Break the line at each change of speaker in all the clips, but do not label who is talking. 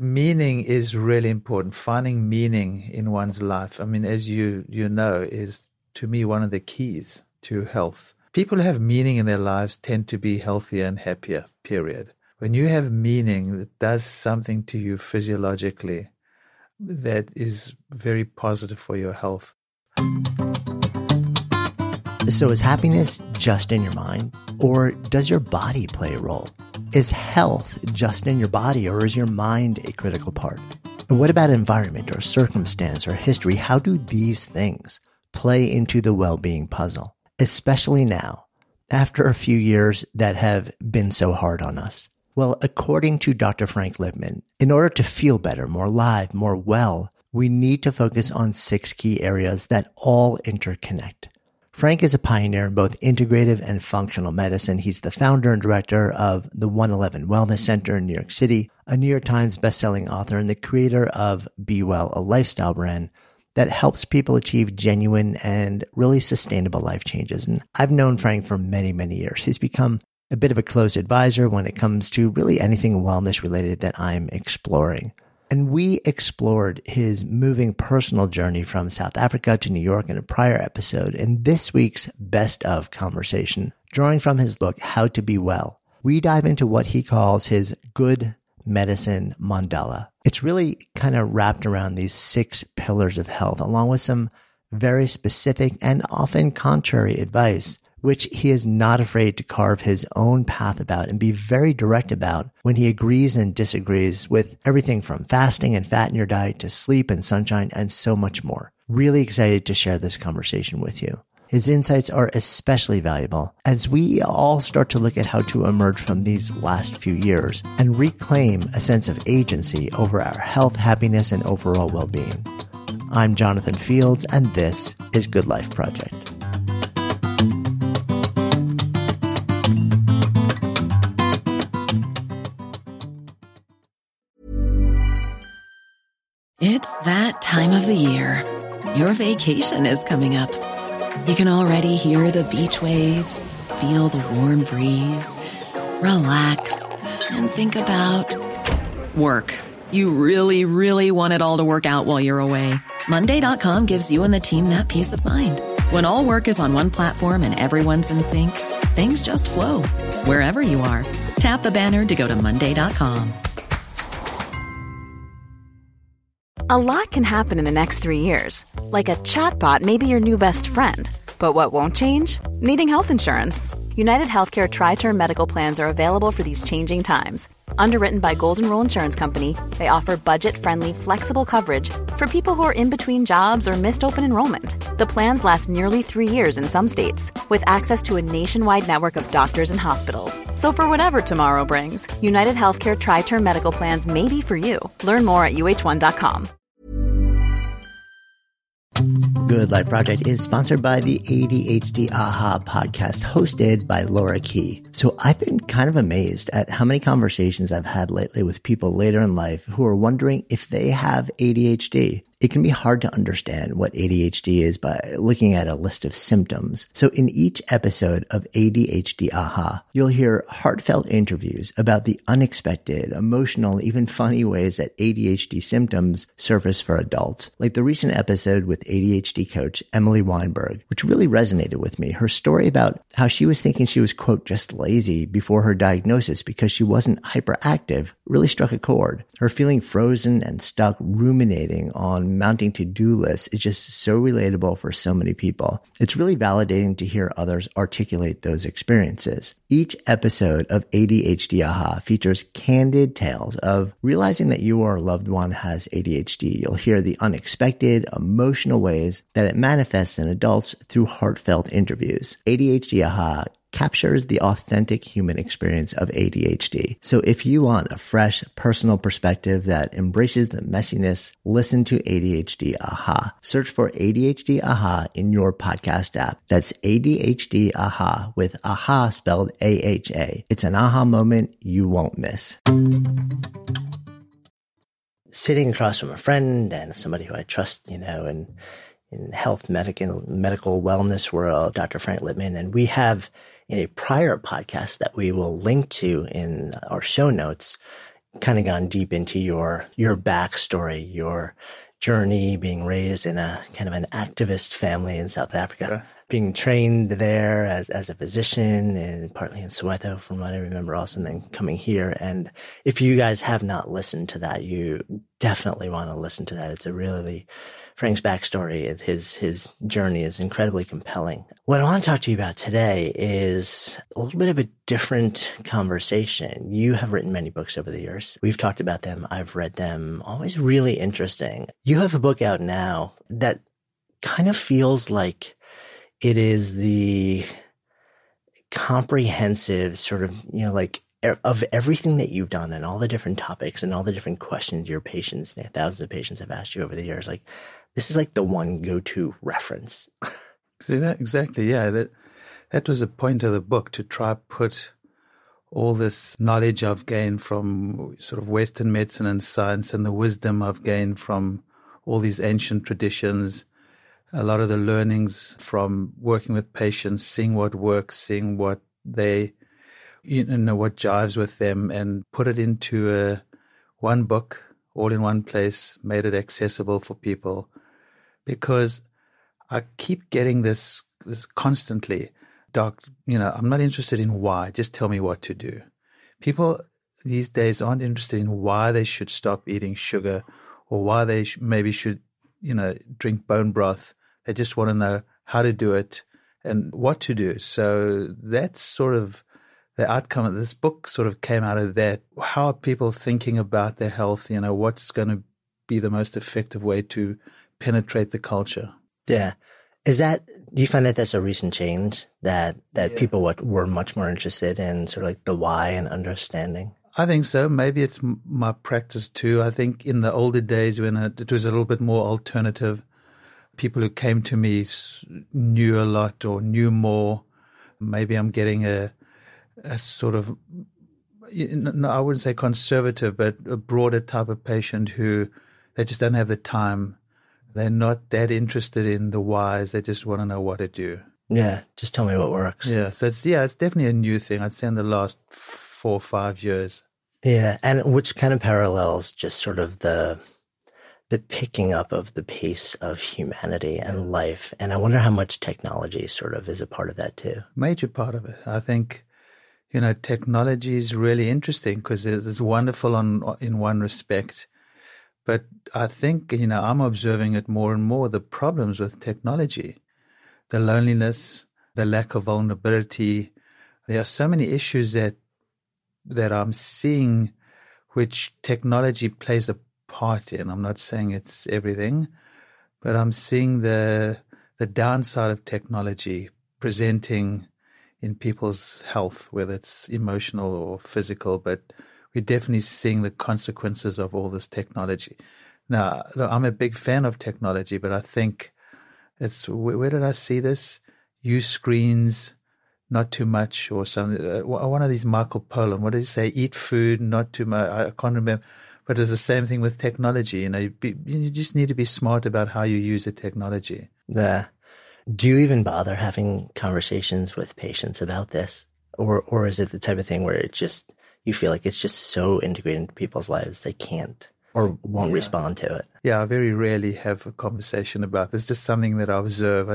meaning is really important. Finding meaning in one's life, I mean, as you know, is to me one of the keys to health. People who have meaning in their lives tend to be healthier and happier, period. When you have meaning that does something to you physiologically that is very positive for your health.
So is happiness just in your mind, or does your body play a role? Is health just in your body, or is your mind a critical part? And what about environment or circumstance or history? How do these things play into the well-being puzzle, especially now, after a few years that have been so hard on us? Well, according to Dr. Frank Lipman, in order to feel better, more alive, more well, we need to focus on 6 key areas that all interconnect. Frank is a pioneer in both integrative and functional medicine. He's the founder and director of the 111 Wellness Center in New York City, a New York Times bestselling author, and the creator of Be Well, a lifestyle brand that helps people achieve genuine and really sustainable life changes. And I've known Frank for many, many years. He's become a bit of a close advisor when it comes to really anything wellness related that I'm exploring. And we explored his moving personal journey from South Africa to New York in a prior episode. In this week's Best Of conversation, drawing from his book, How to Be Well, we dive into what he calls his good medicine mandala. It's really kind of wrapped around these 6 pillars of health, along with some very specific and often contrary advice, which he is not afraid to carve his own path about and be very direct about when he agrees and disagrees with everything from fasting and fat in your diet to sleep and sunshine and so much more. Really excited to share this conversation with you. His insights are especially valuable as we all start to look at how to emerge from these last few years and reclaim a sense of agency over our health, happiness, and overall well-being. I'm Jonathan Fields, and this is Good Life Project.
It's that time of the year. Your vacation is coming up. You can already hear the beach waves, feel the warm breeze, relax, and think about work. You really, really want it all to work out while you're away. Monday.com gives you and the team that peace of mind. When all work is on one platform and everyone's in sync, things just flow. Wherever you are, tap the banner to go to Monday.com.
A lot can happen in the next 3 years. Like a chatbot may be your new best friend. But what won't change? Needing health insurance. United Healthcare Tri-Term Medical Plans are available for these changing times. Underwritten by Golden Rule Insurance Company, they offer budget-friendly, flexible coverage for people who are in between jobs or missed open enrollment. The plans last nearly 3 years in some states, with access to a nationwide network of doctors and hospitals. So for whatever tomorrow brings, United Healthcare Tri-Term Medical Plans may be for you. Learn more at uh1.com.
Good Life Project is sponsored by the ADHD AHA podcast, hosted by Laura Key. So I've been kind of amazed at how many conversations I've had lately with people later in life who are wondering if they have ADHD. It can be hard to understand what ADHD is by looking at a list of symptoms. So in each episode of ADHD AHA, you'll hear heartfelt interviews about the unexpected, emotional, even funny ways that ADHD symptoms surface for adults. Like the recent episode with ADHD coach Emily Weinberg, which really resonated with me. Her story about how she was thinking she was, quote, just lazy before her diagnosis because she wasn't hyperactive really struck a chord. Her feeling frozen and stuck ruminating on mounting to-do lists is just so relatable for so many people. It's really validating to hear others articulate those experiences. Each episode of ADHD AHA features candid tales of realizing that you or a loved one has ADHD. You'll hear the unexpected, emotional ways that it manifests in adults through heartfelt interviews. ADHD AHA captures the authentic human experience of ADHD. So if you want a fresh, personal perspective that embraces the messiness, listen to ADHD AHA. Search for ADHD AHA in your podcast app. That's ADHD AHA with AHA spelled AHA. It's an aha moment you won't miss. Sitting across from a friend and somebody who I trust, in health, medical wellness world, Dr. Frank Lipman, and we have in a prior podcast that we will link to in our show notes, kind of gone deep into your backstory, your journey being raised in a kind of an activist family in South Africa,
Right.
being trained there as a physician and partly in Soweto from what I remember also, and then coming here. And if you guys have not listened to that, you definitely want to listen to that. It's a really, Frank's backstory, his journey is incredibly compelling. What I want to talk to you about today is a little bit of a different conversation. You have written many books over the years. We've talked about them. I've read them. Always really interesting. You have a book out now that kind of feels like it is the comprehensive sort of, like of everything that you've done and all the different topics and all the different questions your patients, thousands of patients have asked you over the years. Like, this is like the one go-to reference.
See that exactly? Yeah, that was the point of the book, to try put all this knowledge I've gained from sort of Western medicine and science, and the wisdom I've gained from all these ancient traditions, a lot of the learnings from working with patients, seeing what works, seeing what they, what jives with them, and put it into one book, all in one place, made it accessible for people. Because I keep getting this constantly, Doc, I'm not interested in why, just tell me what to do. People these days aren't interested in why they should stop eating sugar or why they maybe should, drink bone broth. They just want to know how to do it and what to do. So that's sort of the outcome of this book sort of came out of that. How are people thinking about their health? What's going to be the most effective way to penetrate the culture?
Yeah. Do you find that that's a recent change that people were much more interested in sort of like the why and understanding?
I think so. Maybe it's my practice too. I think in the older days when it was a little bit more alternative, people who came to me knew a lot or knew more. Maybe I'm getting a sort of, I wouldn't say conservative, but a broader type of patient who they just don't have the time. They're not that interested in the whys. They just want to know what to do.
Yeah, just tell me what works.
Yeah, so it's definitely a new thing. I'd say in the last 4 or 5 years.
Yeah, and which kind of parallels just sort of the picking up of the pace of humanity and life. And I wonder how much technology sort of is a part of that too.
Major part of it. I think, technology is really interesting because it's wonderful in one respect. But I think, I'm observing it more and more, the problems with technology, the loneliness, the lack of vulnerability. There are so many issues that I'm seeing which technology plays a part in. I'm not saying it's everything, but I'm seeing the downside of technology presenting in people's health, whether it's emotional or physical, but we're definitely seeing the consequences of all this technology. Now, I'm a big fan of technology, but I think where did I see this? Use screens, not too much, or something. One of these Michael Pollan, what did he say? Eat food, not too much. I can't remember. But it's the same thing with technology. You just need to be smart about how you use the technology.
Yeah. Do you even bother having conversations with patients about this? Or is it the type of thing where you feel like it's just so integrated into people's lives they can't or won't respond to it?
Yeah, I very rarely have a conversation about this. It's just something that I observe.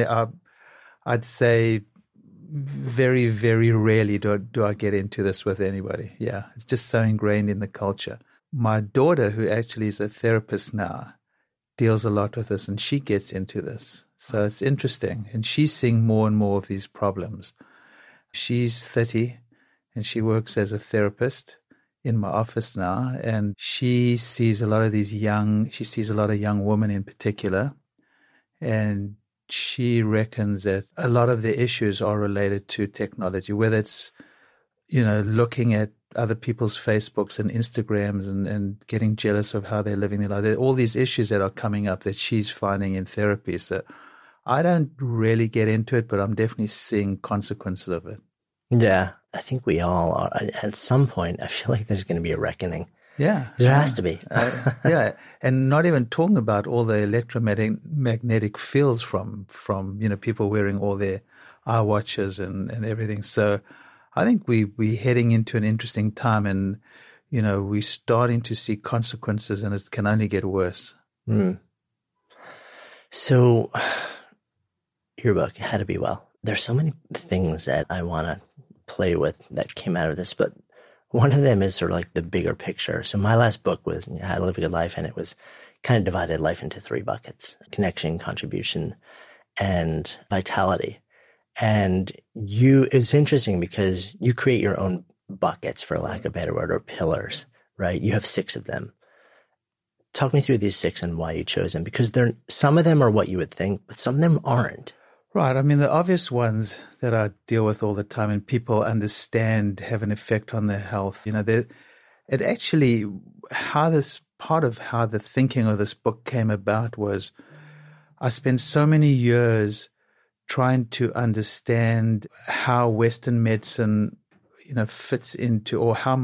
I'd say very, very rarely do I get into this with anybody. Yeah, it's just so ingrained in the culture. My daughter, who actually is a therapist now, deals a lot with this, and she gets into this. So it's interesting. And she's seeing more and more of these problems. She's 30, and she works as a therapist in my office now. And she sees a lot of young women in particular. And she reckons that a lot of the issues are related to technology, whether it's, looking at other people's Facebooks and Instagrams and getting jealous of how they're living their life. There are all these issues that are coming up that she's finding in therapy. So I don't really get into it, but I'm definitely seeing consequences of it.
Yeah, I think we all are. At some point, I feel like there's going to be a reckoning.
Yeah.
There has to be.
Yeah. And not even talking about all the electromagnetic fields from people wearing all their iWatches and everything. So I think we're heading into an interesting time. And, we're starting to see consequences, and it can only get worse.
Mm. So your book, How to Be Well, there's so many things that I want to play with that came out of this, but one of them is sort of like the bigger picture. So my last book was How to Live a Good Life, and it was kind of divided life into 3 buckets: connection, contribution, and vitality. And it's interesting because you create your own buckets, for lack of a better word, or pillars, right? You have 6 of them. Talk me through these 6 and why you chose them, because some of them are what you would think, but some of them aren't.
Right. I mean, the obvious ones that I deal with all the time and people understand have an effect on their health. It actually, part of how the thinking of this book came about was I spent so many years trying to understand how Western medicine, fits into, or how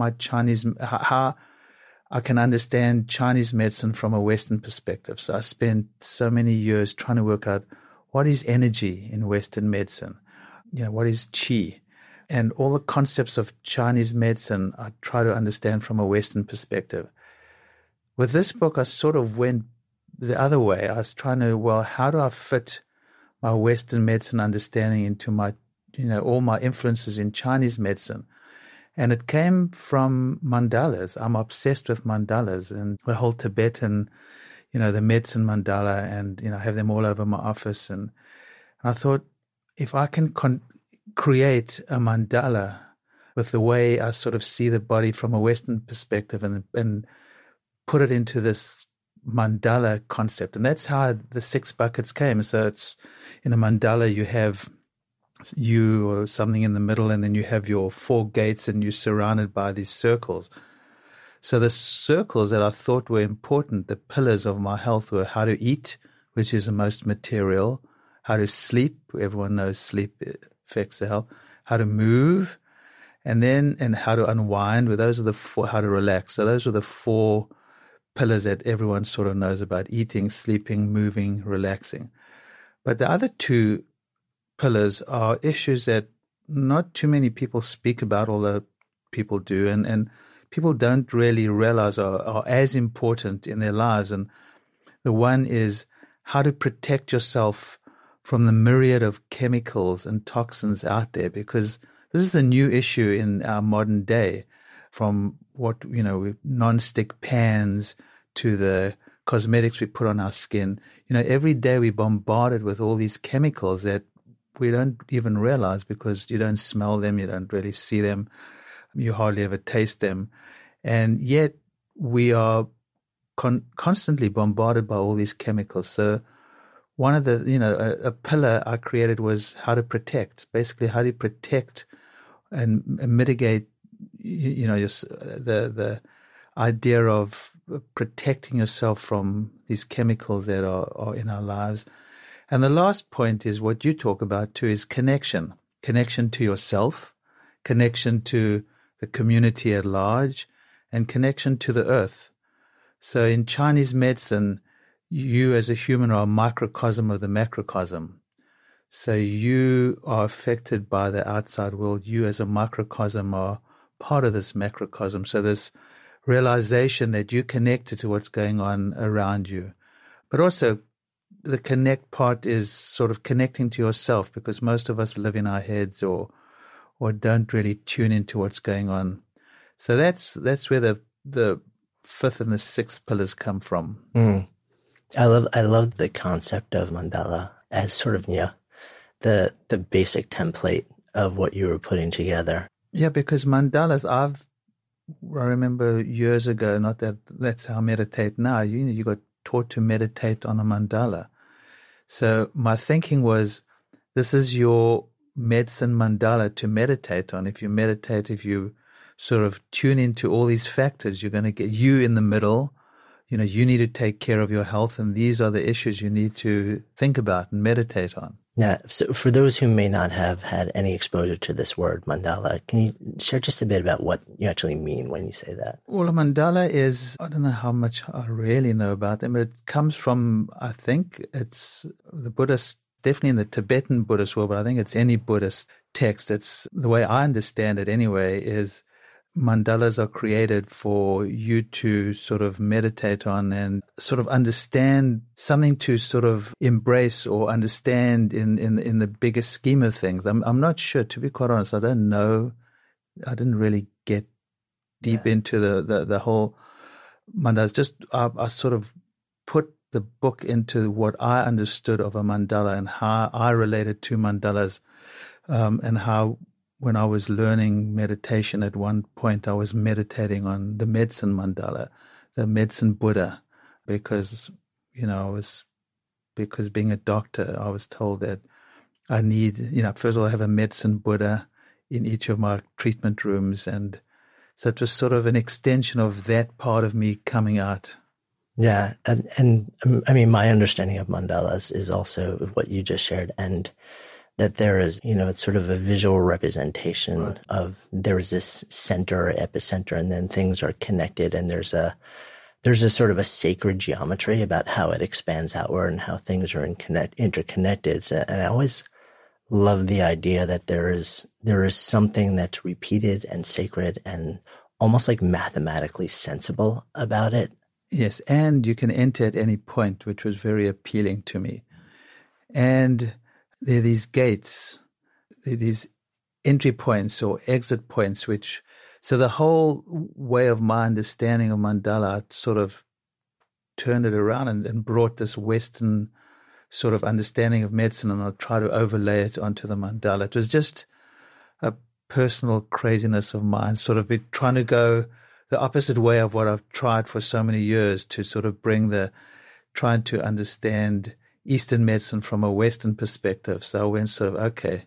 I can understand Chinese medicine from a Western perspective. So I spent so many years trying to work out what is energy in Western medicine, what is qi, and all the concepts of Chinese medicine I try to understand from a Western perspective. With this book, I sort of went the other way. I was trying to, how do I fit my Western medicine understanding into my, all my influences in Chinese medicine? And it came from mandalas. I'm obsessed with mandalas and the whole Tibetan, the medicine mandala, and, I have them all over my office. And I thought, if I can create a mandala with the way I sort of see the body from a Western perspective and put it into this mandala concept. And that's how the 6 buckets came. So it's in a mandala, you have you or something in the middle, and then you have your 4 gates, and you're surrounded by these circles. So the circles that I thought were important, the pillars of my health, were how to eat, which is the most material, how to sleep, everyone knows sleep affects the health, how to move, and how to unwind. Well, those are the 4, how to relax. So those are the 4 pillars that everyone sort of knows about: eating, sleeping, moving, relaxing. But the other 2 pillars are issues that not too many people speak about, although people do, and people don't really realize are as important in their lives. And the one is how to protect yourself from the myriad of chemicals and toxins out there, because this is a new issue in our modern day, from what, non-stick pans to the cosmetics we put on our skin. Every day we're bombarded with all these chemicals that we don't even realize, because you don't smell them, you don't really see them, you hardly ever taste them. And yet we are constantly bombarded by all these chemicals. So one of the, a pillar I created was how to protect. Basically, how do you protect and mitigate, the idea of protecting yourself from these chemicals that are in our lives. And the last point is what you talk about too, is connection to yourself, connection to the community at large, and connection to the earth. So in Chinese medicine, you as a human are a microcosm of the macrocosm. So you are affected by the outside world. You as a microcosm are part of this macrocosm. So this realization that you're connected to what's going on around you. But also the connect part is sort of connecting to yourself, because most of us live in our heads or don't really tune into what's going on. So that's where the 5th and the 6th pillars come from.
Mm. I love the concept of mandala as sort of the basic template of what you were putting together.
Yeah, because mandalas, I remember years ago, not that that's how I meditate now. You got taught to meditate on a mandala. So my thinking was, this is your medicine mandala to meditate on. If you meditate, if you sort of tune into all these factors, you're going to get you in the middle. You need to take care of your health, and these are the issues you need to think about and meditate on.
Yeah. So for those who may not have had any exposure to this word mandala, can you share just a bit about what you actually mean when you say that?
Well, a mandala is, I don't know how much I really know about them, but it comes from, I think it's the Buddhist, definitely in the Tibetan Buddhist world, but I think it's any Buddhist text. It's the way I understand it anyway, is mandalas are created for you to sort of meditate on and sort of understand something to sort of embrace or understand in the bigger scheme of things. I'm not sure, to be quite honest. I don't know. I didn't really get deep into the whole mandalas. Just I sort of put the book into what I understood of a mandala and how I related to mandalas, and how when I was learning meditation at one point, I was meditating on the medicine mandala, the medicine Buddha, because, because being a doctor, I was told that I need, first of all, I have a medicine Buddha in each of my treatment rooms. And so it was sort of an extension of that part of me coming out.
Yeah. And I mean, my understanding of mandalas is also what you just shared, and that there is, it's sort of a visual representation of there is this center or epicenter, and then things are connected, and there's a sort of a sacred geometry about how it expands outward and how things are interconnected. And I always love the idea that there is something that's repeated and sacred and almost like mathematically sensible about it.
Yes, and you can enter at any point, which was very appealing to me. And there are these gates, these entry points or exit points, so the whole way of my understanding of mandala sort of turned it around and brought this Western sort of understanding of medicine, and I'll try to overlay it onto the mandala. It was just a personal craziness of mine, sort of trying to go the opposite way of what I've tried for so many years, to sort of trying to understand Eastern medicine from a Western perspective. So I went sort of, okay,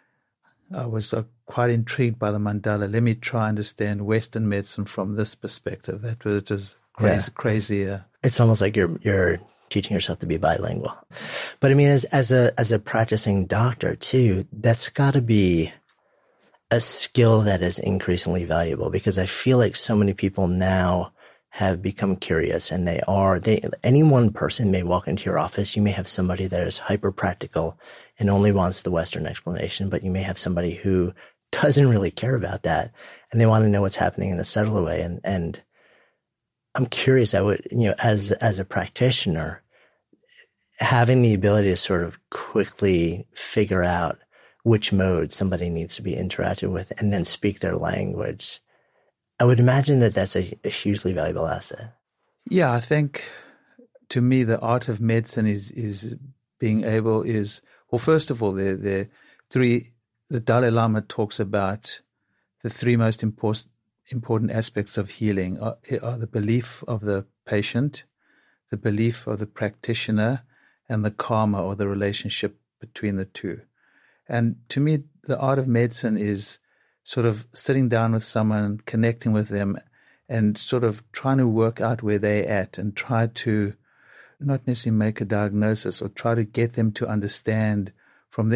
I was quite intrigued by the mandala. Let me try and understand Western medicine from this perspective. That was just crazy.
It's almost like you're teaching yourself to be bilingual. But I mean, as a practicing doctor too, that's got to be a skill that is increasingly valuable, because I feel like so many people now have become curious, and any one person may walk into your office. You may have somebody that is hyper practical and only wants the Western explanation, but you may have somebody who doesn't really care about that, and they want to know what's happening in a subtler way. And I'm curious, I would, as a practitioner, having the ability to sort of quickly figure out which mode somebody needs to be interacted with and then speak their language, I would imagine that that's a hugely valuable asset.
Yeah, I think to me the art of medicine is being able well, first of all, the Dalai Lama talks about the three most important aspects of healing are the belief of the patient, the belief of the practitioner, and the karma, or the relationship between the two. And to me, the art of medicine is sort of sitting down with someone, connecting with them, and sort of trying to work out where they're at, and try to not necessarily make a diagnosis, or try to get them to understand from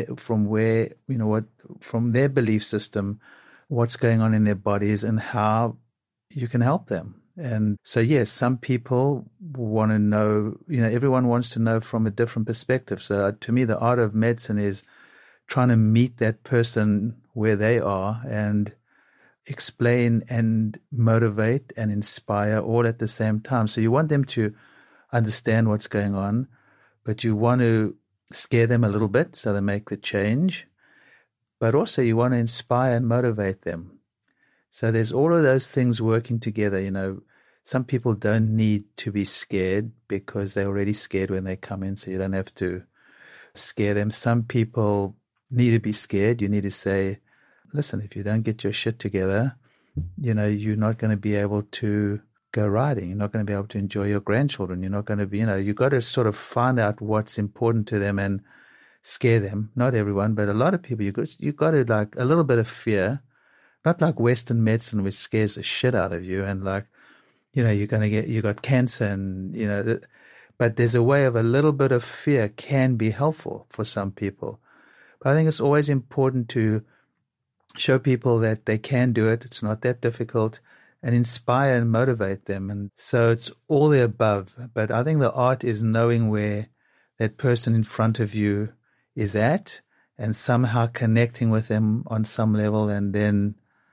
their belief system what's going on in their bodies and how you can help them. And so, yes, some people want to know, everyone wants to know from a different perspective. So to me, the art of medicine is trying to meet that person where they are and explain and motivate and inspire all at the same time. So you want them to understand what's going on, but you want to scare them a little bit so they make the change. But also you want to inspire and motivate them. So there's all of those things working together. Some people don't need to be scared because they're already scared when they come in, so you don't have to scare them. Some people need to be scared. You need to say, listen, if you don't get your shit together, you're not going to be able to go riding. You're not going to be able to enjoy your grandchildren. You're not going to be, you got to sort of find out what's important to them and scare them. Not everyone, but a lot of people, you got to like a little bit of fear, not like Western medicine, which scares the shit out of you. And like, you got cancer and, but there's a way of a little bit of fear can be helpful for some people. But I think it's always important to show people that they can do it. It's not that difficult, and inspire and motivate them. And so it's all the above. But I think the art is knowing where that person in front of you is at and somehow connecting with them on some level, and then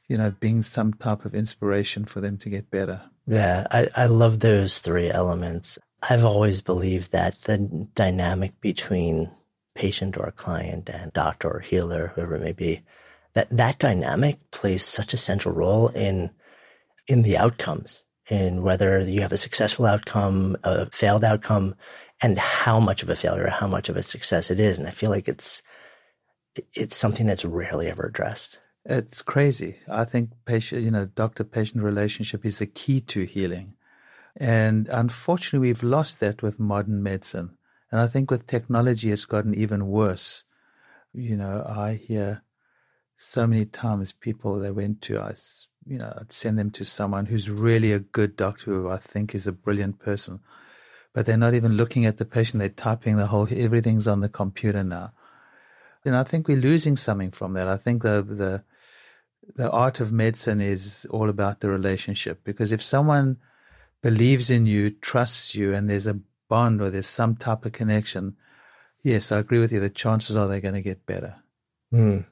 being some type of inspiration for them to get better.
Yeah, I love those three elements. I've always believed that the dynamic between patient or client and doctor or healer, whoever it may be, that dynamic plays such a central role in the outcomes, in whether you have a successful outcome, a failed outcome, and how much of a failure, how much of a success it is. And I feel like it's something that's rarely ever addressed.
It's crazy. I think doctor-patient relationship is the key to healing. And unfortunately, we've lost that with modern medicine. And I think with technology, it's gotten even worse. I hear so many times people they went to, I'd send them to someone who's really a good doctor who I think is a brilliant person. But they're not even looking at the patient. They're typing everything's on the computer now. I think we're losing something from that. I think the art of medicine is all about the relationship, because if someone believes in you, trusts you, and there's a bond or there's some type of connection, yes, I agree with you. The chances are they're going to get better.
Mm.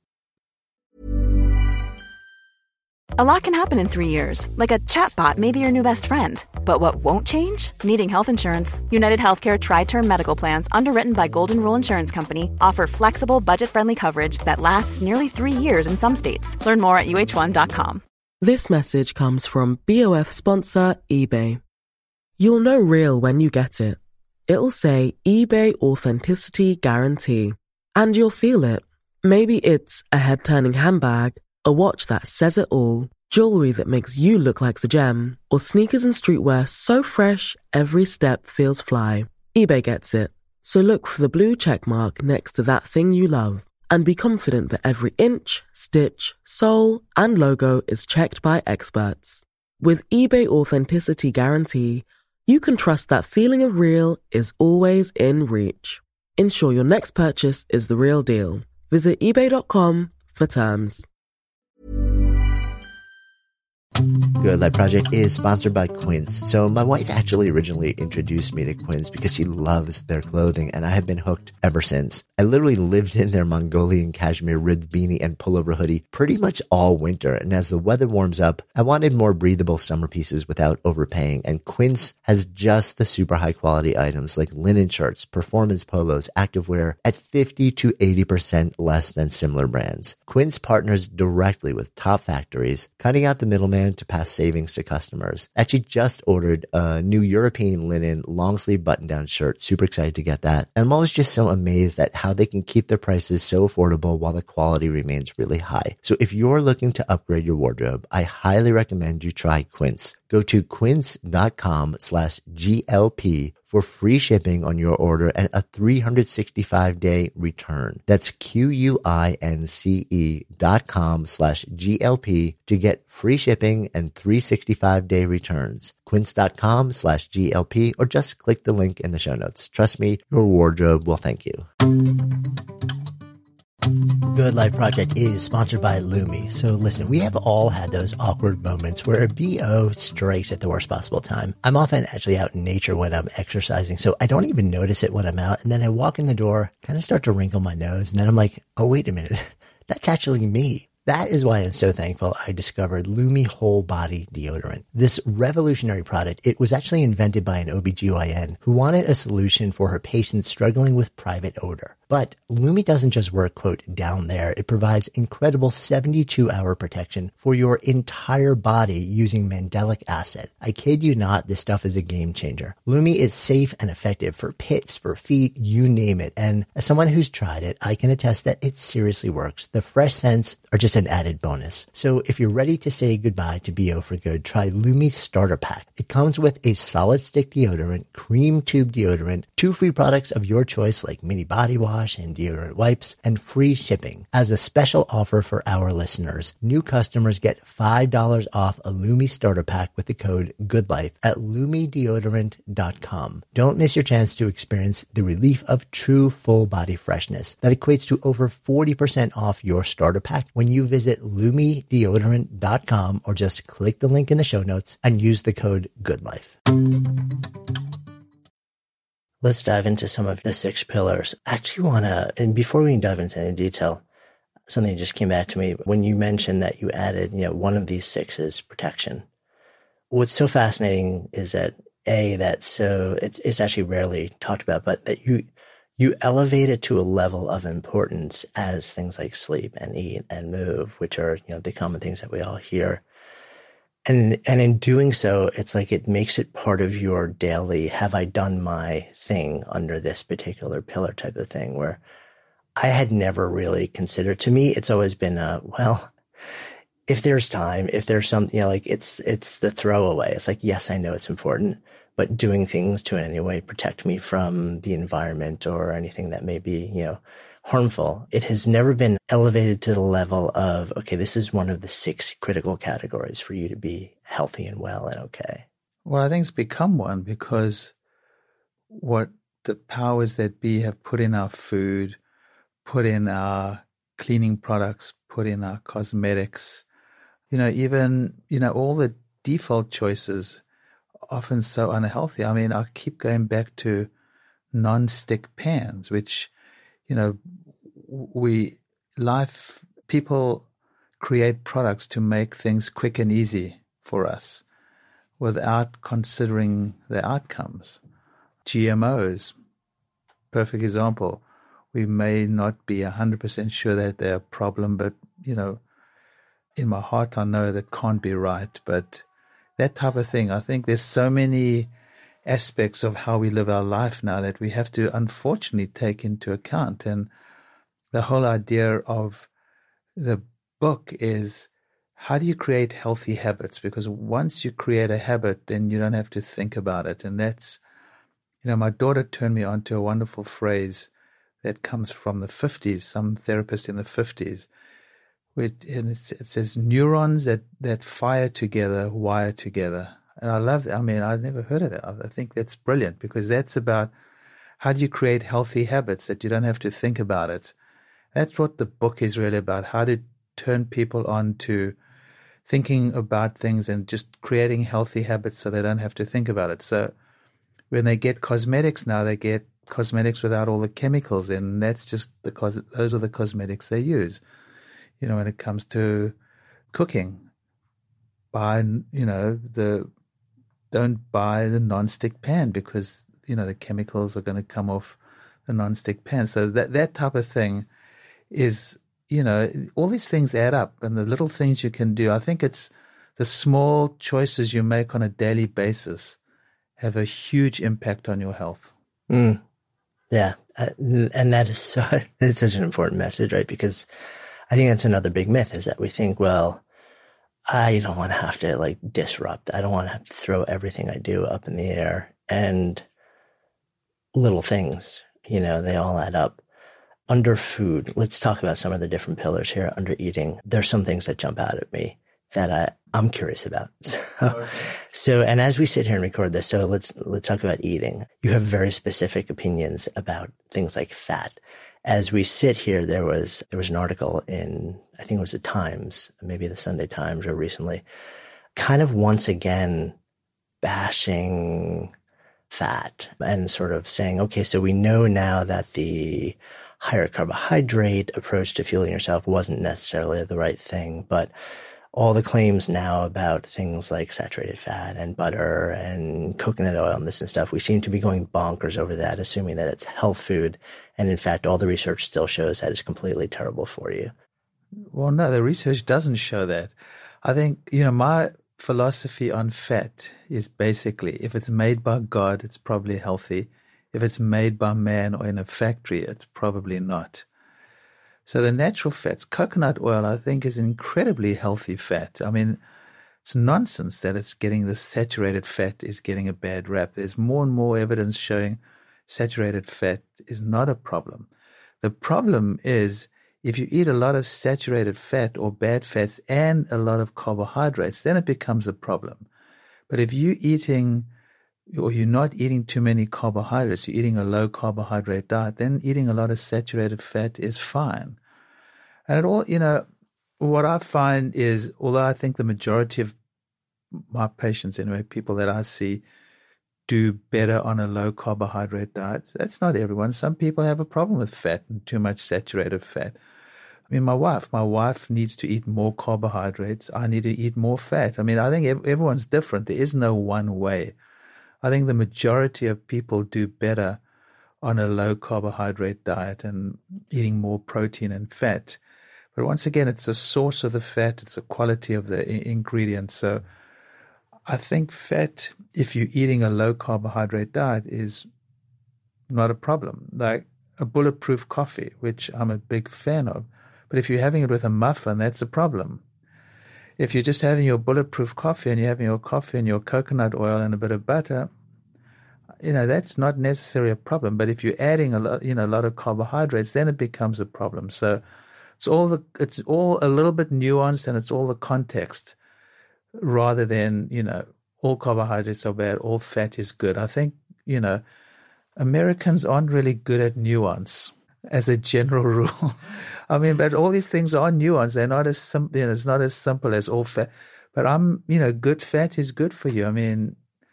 A lot can happen in 3 years, like a chatbot may be your new best friend. But what won't change? Needing health insurance. United Healthcare Tri-Term Medical Plans, underwritten by Golden Rule Insurance Company, offer flexible, budget-friendly coverage that lasts nearly 3 years in some states. Learn more at uh1.com.
This message comes from BOF sponsor eBay. You'll know real when you get it. It'll say eBay Authenticity Guarantee. And you'll feel it. Maybe it's a head-turning handbag, a watch that says it all, jewelry that makes you look like the gem, or sneakers and streetwear so fresh every step feels fly. eBay gets it. So look for the blue check mark next to that thing you love and be confident that every inch, stitch, sole, and logo is checked by experts. With eBay Authenticity Guarantee, you can trust that feeling of real is always in reach. Ensure your next purchase is the real deal. Visit ebay.com for terms.
Good Life Project is sponsored by Quince. So my wife actually originally introduced me to Quince because she loves their clothing, and I have been hooked ever since. I literally lived in their Mongolian cashmere ribbed beanie and pullover hoodie pretty much all winter. And as the weather warms up, I wanted more breathable summer pieces without overpaying. And Quince has just the super high quality items like linen shirts, performance polos, activewear at 50 to 80% less than similar brands. Quince partners directly with top factories, cutting out the middleman to pass savings to customers. Actually just ordered a new European linen long sleeve button down shirt. Super excited to get that. And I'm always just so amazed at how they can keep their prices so affordable while the quality remains really high. So if you're looking to upgrade your wardrobe, I highly recommend you try Quince. Go to quince.com/GLP for free shipping on your order and a 365-day return. That's QUINCE.com/GLP to get free shipping and 365-day returns. Quince.com/GLP, or just click the link in the show notes. Trust me, your wardrobe will thank you. Good Life Project is sponsored by Lumi. So listen, we have all had those awkward moments where a BO strikes at the worst possible time. I'm often actually out in nature when I'm exercising, so I don't even notice it when I'm out. And then I walk in the door, kind of start to wrinkle my nose, and then I'm like, oh, wait a minute. That's actually me. That is why I'm so thankful I discovered Lumi Whole Body Deodorant. This revolutionary product, it was actually invented by an OBGYN who wanted a solution for her patients struggling with private odor. But Lumi doesn't just work, quote, down there. It provides incredible 72-hour protection for your entire body using mandelic acid. I kid you not, this stuff is a game changer. Lumi is safe and effective for pits, for feet, you name it. And as someone who's tried it, I can attest that it seriously works. The fresh scents are just an added bonus. So if you're ready to say goodbye to BO for good, try Lumi Starter Pack. It comes with a solid stick deodorant, cream tube deodorant, 2 free products of your choice like mini body wash and deodorant wipes, and free shipping. As a special offer for our listeners, new customers get $5 off a Lumi Starter Pack with the code GOODLIFE at LumiDeodorant.com. Don't miss your chance to experience the relief of true full body freshness that equates to over 40% off your starter pack when you visit LumiDeodorant.com or just click the link in the show notes and use the code GOODLIFE. Let's dive into some of the 6 pillars. I actually want to, and before we dive into any detail, something just came back to me when you mentioned that you added, one of these 6 is protection. What's so fascinating is that it's actually rarely talked about, but that you elevate it to a level of importance as things like sleep and eat and move, which are, the common things that we all hear. And in doing so, it's like it makes it part of your daily, have I done my thing under this particular pillar type of thing, where I had never really considered. To me, it's always been, if there's time, if there's something, it's the throwaway. It's like, yes, I know it's important, but doing things to in any way protect me from the environment or anything that may be, harmful. It has never been elevated to the level of, okay, this is one of the 6 critical categories for you to be healthy and well and okay.
Well, I think it's become one because what the powers that be have put in our food, put in our cleaning products, put in our cosmetics, even, all the default choices, often so unhealthy. I mean, I keep going back to non-stick pans, which, people create products to make things quick and easy for us without considering the outcomes. GMOs, perfect example. We may not be 100% sure that they're a problem, but, in my heart, I know that can't be right. But that type of thing, I think there's so many aspects of how we live our life now that we have to unfortunately take into account. And the whole idea of the book is, how do you create healthy habits? Because once you create a habit, then you don't have to think about it. And that's, my daughter turned me on to a wonderful phrase that comes from the 50s, some therapist in the 50s. And it says, neurons that fire together, wire together. And I love that. I mean, I've never heard of that. I think that's brilliant, because that's about how do you create healthy habits that you don't have to think about it. That's what the book is really about, how to turn people on to thinking about things and just creating healthy habits so they don't have to think about it. So when they get cosmetics now, they get cosmetics without all the chemicals in. And that's just those are the cosmetics they use. When it comes to cooking, don't buy the non-stick pan because, the chemicals are going to come off the non-stick pan. So that type of thing is, all these things add up, and the little things you can do. I think it's the small choices you make on a daily basis have a huge impact on your health.
Mm. Yeah. And that is it's such an important message, right? Because I think that's another big myth, is that we think, well, I don't want to have to disrupt. I don't want to have to throw everything I do up in the air. And little things, they all add up. Under food, let's talk about some of the different pillars here. Under eating, there's some things that jump out at me that I'm curious about. So, and as we sit here and record this, so let's talk about eating. You have very specific opinions about things like fat. As we sit here, there was an article in, I think it was the Times, maybe the Sunday Times, or recently, kind of once again bashing fat and sort of saying, okay, so we know now that the higher carbohydrate approach to fueling yourself wasn't necessarily the right thing, but all the claims now about things like saturated fat and butter and coconut oil and this and stuff, we seem to be going bonkers over that, assuming that it's health food. And in fact, all the research still shows that it's completely terrible for you.
Well, no, the research doesn't show that. I think, my philosophy on fat is basically, if it's made by God, it's probably healthy. If it's made by man or in a factory, it's probably not. So the natural fats, coconut oil, I think, is incredibly healthy fat. I mean, it's nonsense that it's getting the saturated fat is getting a bad rap. There's more and more evidence showing saturated fat is not a problem. The problem is if you eat a lot of saturated fat or bad fats and a lot of carbohydrates, then it becomes a problem. But if you're not eating too many carbohydrates, you're eating a low carbohydrate diet, then eating a lot of saturated fat is fine. And it all, what I find is, although I think the majority of my patients, anyway, people that I see, do better on a low carbohydrate diet, that's not everyone. Some people have a problem with fat and too much saturated fat. I mean, my wife needs to eat more carbohydrates. I need to eat more fat. I mean, I think everyone's different. There is no one way. I think the majority of people do better on a low carbohydrate diet and eating more protein and fat. But once again, it's the source of the fat. It's the quality of the ingredients. So I think fat, if you're eating a low carbohydrate diet, is not a problem. Like a bulletproof coffee, which I'm a big fan of. But if you're having it with a muffin, that's a problem. If you're just having your bulletproof coffee and you're having your coffee and your coconut oil and a bit of butter, that's not necessarily a problem. But if you're adding a lot of carbohydrates, then it becomes a problem. So it's all a little bit nuanced, and it's all the context rather than, all carbohydrates are bad, all fat is good. I think, Americans aren't really good at nuance as a general rule. I mean, but all these things are nuanced. They're not as simple, it's not as simple as all fat. But good fat is good for you. I mean,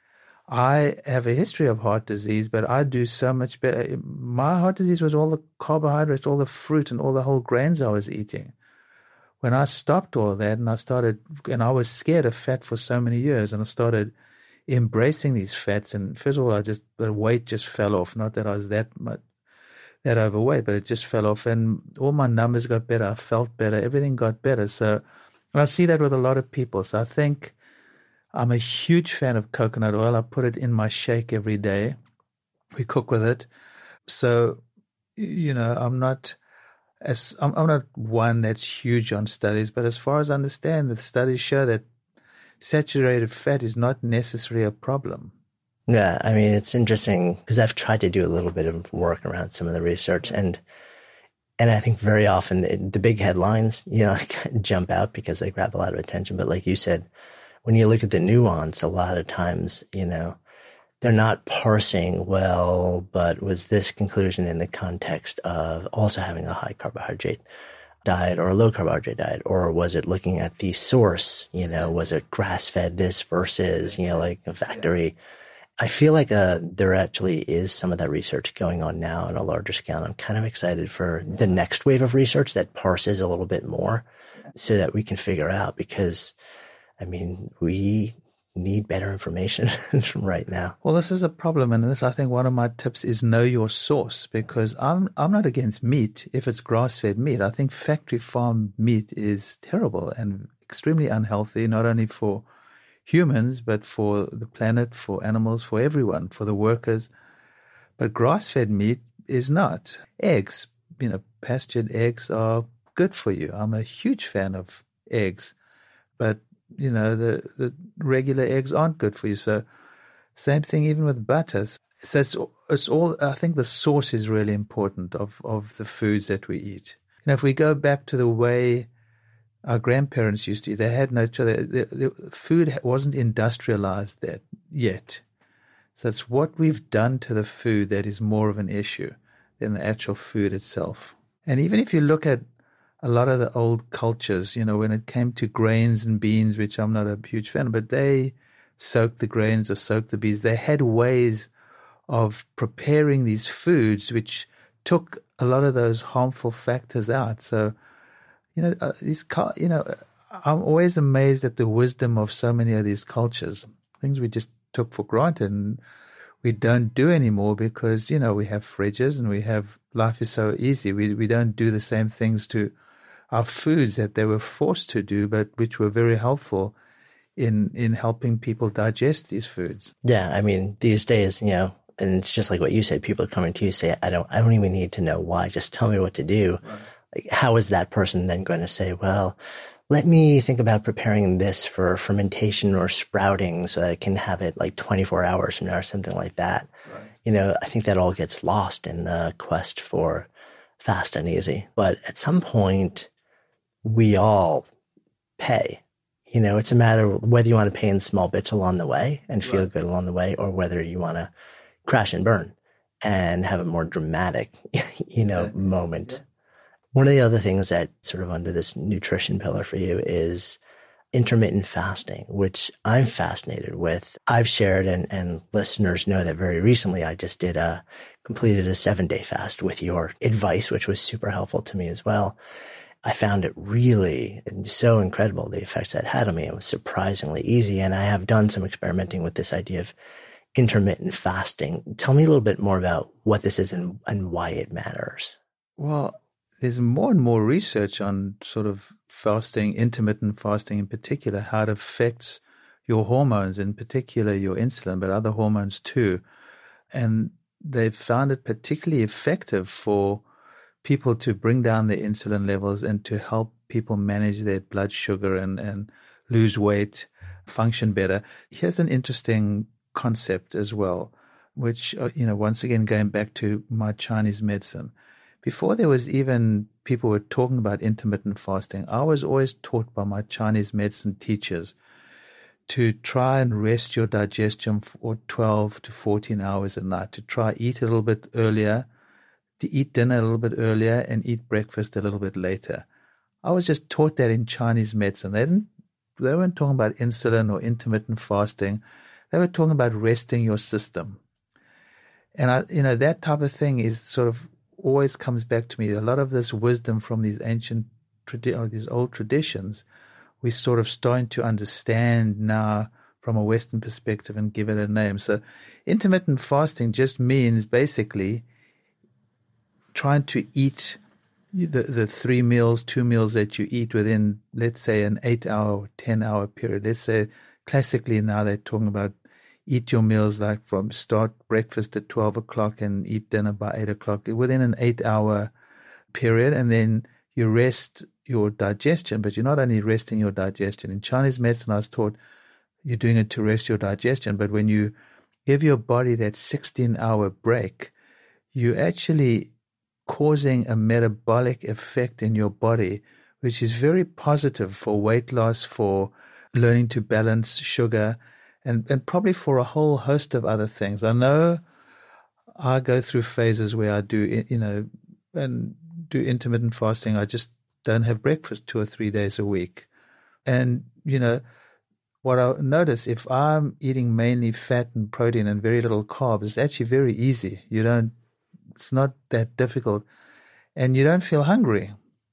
I have a history of heart disease, but I do so much better. My heart disease was all the carbohydrates, all the fruit, and all the whole grains I was eating. When I stopped all that and I was scared of fat for so many years, and I started embracing these fats. And first of all, the weight just fell off. Not that I was that overweight, but it just fell off, and all my numbers got better. I felt better. Everything got better. So, and I see that with a lot of people. So I think I'm a huge fan of coconut oil. I put it in my shake every day. We cook with it. So, I'm not one that's huge on studies, but as far as I understand, the studies show that saturated fat is not necessarily a problem.
Yeah, I mean, it's interesting because I've tried to do a little bit of work around some of the research, and I think very often the big headlines, jump out because they grab a lot of attention. But like you said, when you look at the nuance, a lot of times, they're not parsing, well, but was this conclusion in the context of also having a high carbohydrate diet or a low carbohydrate diet? Or was it looking at the source, was it grass-fed this versus, like a factory? I feel like there actually is some of that research going on now on a larger scale. I'm kind of excited for the next wave of research that parses a little bit more so that we can figure out, because, I mean, we need better information from right now.
Well, this is a problem. And I think one of my tips is know your source, because I'm not against meat if it's grass-fed meat. I think factory farm meat is terrible and extremely unhealthy, not only for humans, but for the planet, for animals, for everyone, for the workers. But grass-fed meat is not. Eggs, pastured eggs are good for you. I'm a huge fan of eggs, but the regular eggs aren't good for you. So same thing even with butters. So it's all, I think the source is really important of the foods that we eat. If we go back to the way our grandparents used to eat, they had no choice. The food wasn't industrialized yet. So it's what we've done to the food that is more of an issue than the actual food itself. And even if you look at a lot of the old cultures, when it came to grains and beans, which I'm not a huge fan of, but they soaked the grains or soaked the beans. They had ways of preparing these foods which took a lot of those harmful factors out. So, I'm always amazed at the wisdom of so many of these cultures, things we just took for granted and we don't do anymore because, we have fridges and life is so easy. We don't do the same things to our foods that they were forced to do, but which were very helpful in helping people digest these foods.
Yeah. I mean, these days, and it's just like what you said, people are coming to you say, I don't even need to know why. Just tell me what to do. Right. Like, how is that person then going to say, well, let me think about preparing this for fermentation or sprouting so that I can have it like 24 hours from now or something like that. Right. I think that all gets lost in the quest for fast and easy. But at some point, we all pay. It's a matter of whether you want to pay in small bits along the way and feel right. good along the way, or whether you want to crash and burn and have a more dramatic, moment. Yeah. One of the other things that sort of under this nutrition pillar for you is intermittent fasting, which I'm fascinated with. I've shared and listeners know that very recently I just completed a 7-day fast with your advice, which was super helpful to me as well. I found it really so incredible, the effects that had on me. It was surprisingly easy. And I have done some experimenting with this idea of intermittent fasting. Tell me a little bit more about what this is and why it matters.
Well, there's more and more research on sort of fasting, intermittent fasting in particular, how it affects your hormones, in particular your insulin, but other hormones too. And they've found it particularly effective for people to bring down their insulin levels and to help people manage their blood sugar and lose weight, function better. Here's an interesting concept as well, which, once again, going back to my Chinese medicine. Before there was even people were talking about intermittent fasting, I was always taught by my Chinese medicine teachers to try and rest your digestion for 12 to 14 hours a night, to try eat a little bit earlier, to eat dinner a little bit earlier and eat breakfast a little bit later. I was just taught that in Chinese medicine. They weren't talking about insulin or intermittent fasting. They were talking about resting your system. And that type of thing is sort of always comes back to me. A lot of this wisdom from these these old traditions, we're sort of starting to understand now from a Western perspective and give it a name. So intermittent fasting just means basically trying to eat the 3 meals, 2 meals that you eat within, let's say, an 8-hour, 10-hour period. Let's say classically now they're talking about eat your meals like from start breakfast at 12 o'clock and eat dinner by 8 o'clock within an 8-hour period. And then you rest your digestion, but you're not only resting your digestion. In Chinese medicine, I was taught you're doing it to rest your digestion. But when you give your body that 16-hour break, you actually causing a metabolic effect in your body, which is very positive for weight loss, for learning to balance sugar, and probably for a whole host of other things. I know I go through phases where I do, and do intermittent fasting. I just don't have breakfast 2 or 3 days a week. And, what I notice, if I'm eating mainly fat and protein and very little carbs, it's actually very easy. It's not that difficult, and you don't feel hungry.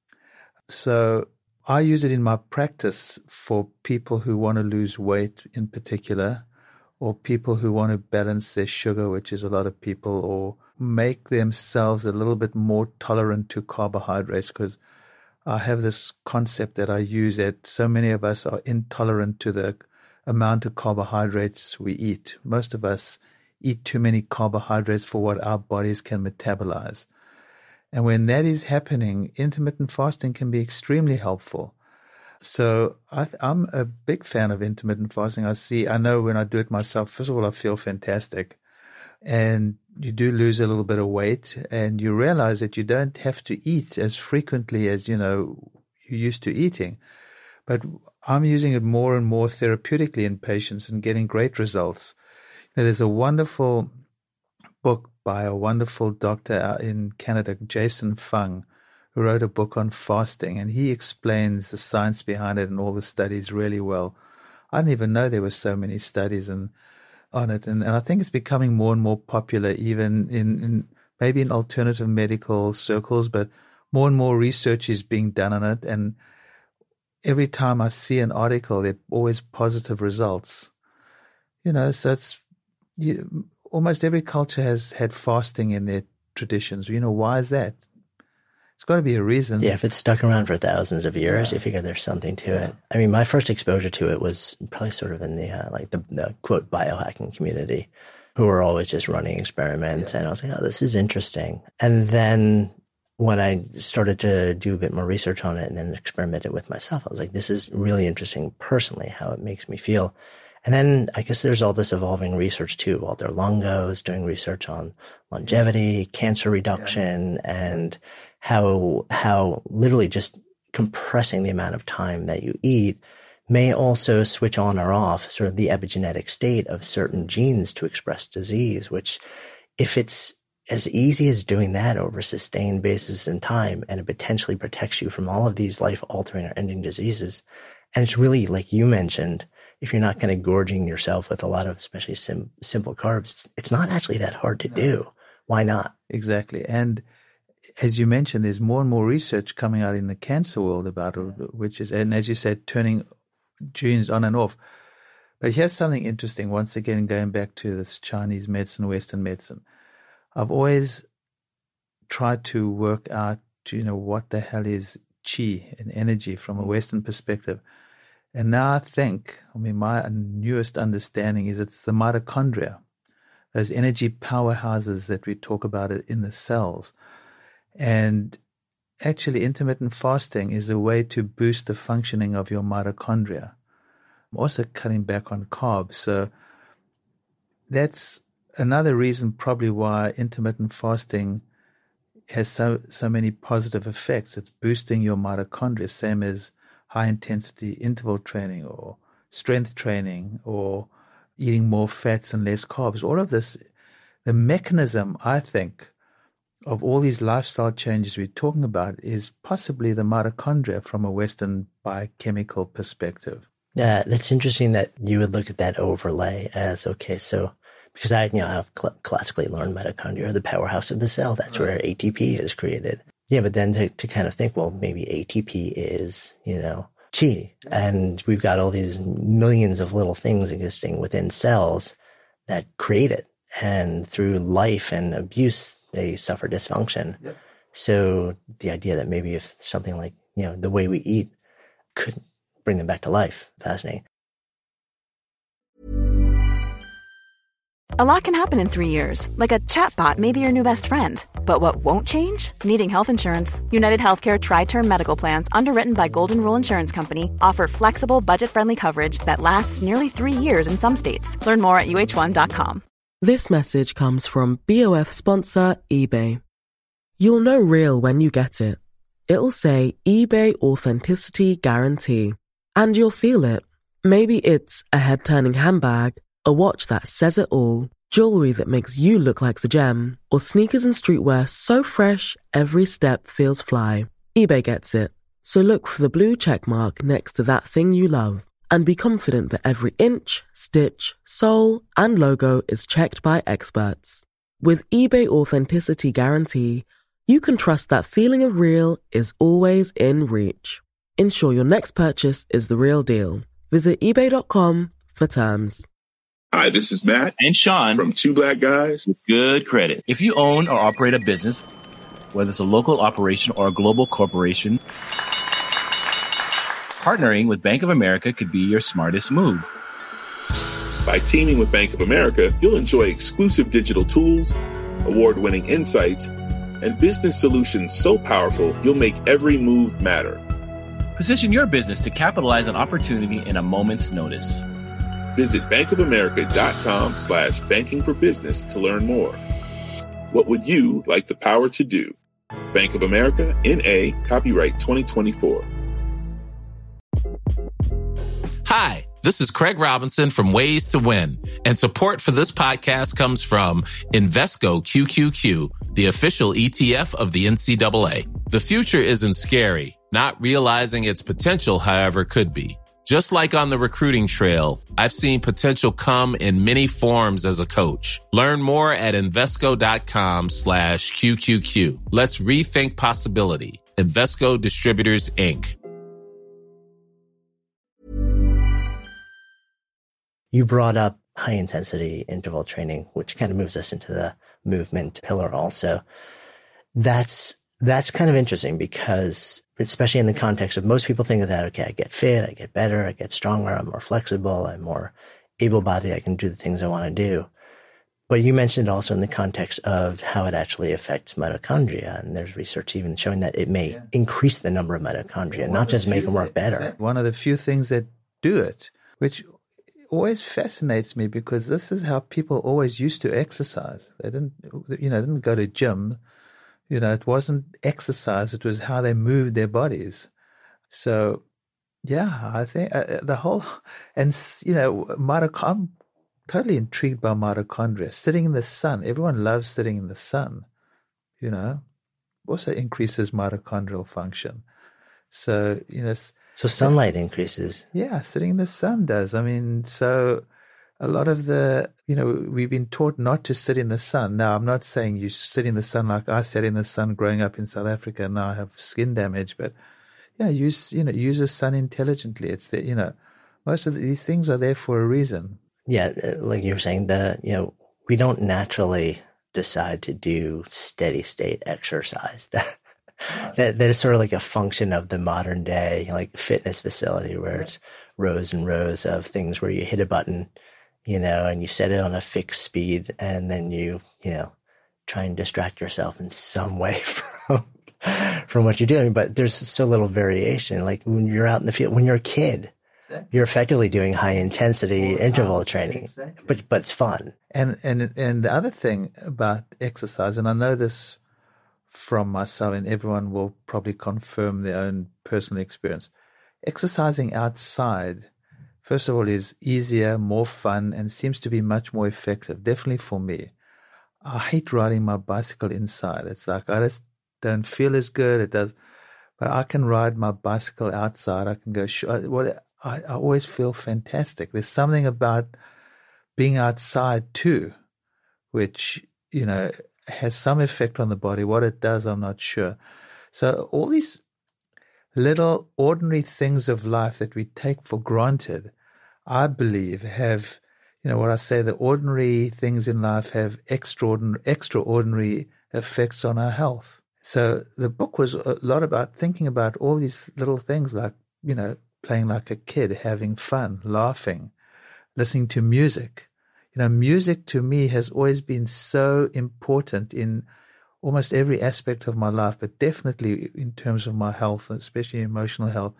So I use it in my practice for people who want to lose weight in particular, or people who want to balance their sugar, which is a lot of people, or make themselves a little bit more tolerant to carbohydrates, because I have this concept that I use that so many of us are intolerant to the amount of carbohydrates we eat. Most of us eat too many carbohydrates for what our bodies can metabolize. And when that is happening, intermittent fasting can be extremely helpful. So I'm a big fan of intermittent fasting. I know when I do it myself, first of all, I feel fantastic. And you do lose a little bit of weight, and you realize that you don't have to eat as frequently as, you're used to eating. But I'm using it more and more therapeutically in patients and getting great results. There's a wonderful book by a wonderful doctor in Canada, Jason Fung, who wrote a book on fasting, and he explains the science behind it and all the studies really well. I didn't even know there were so many studies on it, and I think it's becoming more and more popular, even in maybe in alternative medical circles, but more and more research is being done on it, and every time I see an article, there are always positive results. So it's almost every culture has had fasting in their traditions. Why is that? It's got to be a reason.
Yeah, if it's stuck around for thousands of years, you figure there's something to it. I mean, my first exposure to it was probably sort of in the quote biohacking community, who were always just running experiments. And I was like, oh, this is interesting. And then when I started to do a bit more research on it and then experiment it with myself, I was like, this is really interesting personally, how it makes me feel. And then I guess there's all this evolving research too. Walter Longo's doing research on longevity, cancer reduction, and how literally just compressing the amount of time that you eat may also switch on or off sort of the epigenetic state of certain genes to express disease, which if it's as easy as doing that over a sustained basis in time, and it potentially protects you from all of these life-altering or ending diseases, and it's really, like you mentioned, if you're not kind of gorging yourself with a lot of especially simple carbs, it's not actually that hard to do. Why not?
Exactly. And as you mentioned, there's more and more research coming out in the cancer world about it, which is, and as you said, turning genes on and off. But here's something interesting. Once again, going back to this Chinese medicine, Western medicine, I've always tried to work out, what the hell is qi and energy from a Western perspective. And now I think, my newest understanding is it's the mitochondria, those energy powerhouses that we talk about it in the cells. And actually, intermittent fasting is a way to boost the functioning of your mitochondria. I'm also cutting back on carbs. So that's another reason probably why intermittent fasting has so many positive effects. It's boosting your mitochondria, same as high-intensity interval training or strength training or eating more fats and less carbs. All of this, the mechanism, I think, of all these lifestyle changes we're talking about is possibly the mitochondria from a Western biochemical perspective.
Yeah, that's interesting that you would look at that overlay as, okay, so because I've classically learned mitochondria are the powerhouse of the cell. That's where ATP is created. Yeah, but then to kind of think, well, maybe ATP is, qi. And we've got all these millions of little things existing within cells that create it. And through life and abuse, they suffer dysfunction. Yep. So the idea that maybe if something like, the way we eat could bring them back to life, fascinating.
A lot can happen in 3 years, like a chatbot may be your new best friend. But what won't change? Needing health insurance. United Healthcare Tri-Term Medical Plans, underwritten by Golden Rule Insurance Company, offer flexible, budget-friendly coverage that lasts nearly 3 years in some states. Learn more at uh1.com.
This message comes from BOF sponsor eBay. You'll know real when you get it. It'll say eBay Authenticity Guarantee. And you'll feel it. Maybe it's a head-turning handbag, a watch that says it all, jewelry that makes you look like the gem, or sneakers and streetwear so fresh every step feels fly. eBay gets it. So look for the blue check mark next to that thing you love and be confident that every inch, stitch, sole, and logo is checked by experts. With eBay Authenticity Guarantee, you can trust that feeling of real is always in reach. Ensure your next purchase is the real deal. Visit ebay.com for terms.
Hi, this is Matt
and Sean
from Two Black Guys
with Good Credit. If you own or operate a business, whether it's a local operation or a global corporation, partnering with Bank of America could be your smartest move.
By teaming with Bank of America, you'll enjoy exclusive digital tools, award-winning insights, and business solutions so powerful you'll make every move matter.
Position your business to capitalize on opportunity in a moment's notice.
Visit bankofamerica.com/banking for business to learn more. What would you like the power to do? Bank of America, N.A., copyright 2024.
Hi, this is Craig Robinson from Ways to Win, and support for this podcast comes from Invesco QQQ, the official ETF of the NCAA. The future isn't scary. Not realizing its potential, however, could be. Just like on the recruiting trail, I've seen potential come in many forms as a coach. Learn more at Invesco.com/QQQ. Let's rethink possibility. Invesco Distributors, Inc.
You brought up high intensity interval training, which kind of moves us into the movement pillar also. That's kind of interesting because especially in the context of most people think of that, okay, I get fit, I get better, I get stronger, I'm more flexible, I'm more able-bodied, I can do the things I want to do. But you mentioned also in the context of how it actually affects mitochondria, and there's research even showing that it may increase the number of mitochondria, not just make them work better.
One of the few things that do it, which always fascinates me because this is how people always used to exercise. They didn't go to gym. It wasn't exercise. It was how they moved their bodies. So, yeah, I think the whole, and, I'm totally intrigued by mitochondria. Sitting in the sun. Everyone loves sitting in the sun, also increases mitochondrial function. So,
So sunlight increases.
Yeah, sitting in the sun does. I mean, so a lot of we've been taught not to sit in the sun. Now, I'm not saying you sit in the sun like I sat in the sun growing up in South Africa and now I have skin damage, but yeah, use the sun intelligently. It's most of these things are there for a reason.
Yeah. Like you were saying, we don't naturally decide to do steady state exercise. That is sort of like a function of the modern day, like fitness facility where it's rows and rows of things where you hit a button, and you set it on a fixed speed and then you try and distract yourself in some way from what you're doing. But there's so little variation. Like when you're out in the field, when you're a kid, you're effectively doing high intensity interval training, but it's fun.
And the other thing about exercise, and I know this from myself, and everyone will probably confirm their own personal experience. Exercising outside, first of all, is easier, more fun, and seems to be much more effective. Definitely for me. I hate riding my bicycle inside. It's like I just don't feel as good. It does, but I can ride my bicycle outside. I can go. I always feel fantastic. There's something about being outside too, which has some effect on the body. What it does, I'm not sure. So all these little ordinary things of life that we take for granted, I believe have, what I say, the ordinary things in life have extraordinary effects on our health. So the book was a lot about thinking about all these little things like, playing like a kid, having fun, laughing, listening to music. Music to me has always been so important in almost every aspect of my life, but definitely in terms of my health, especially emotional health.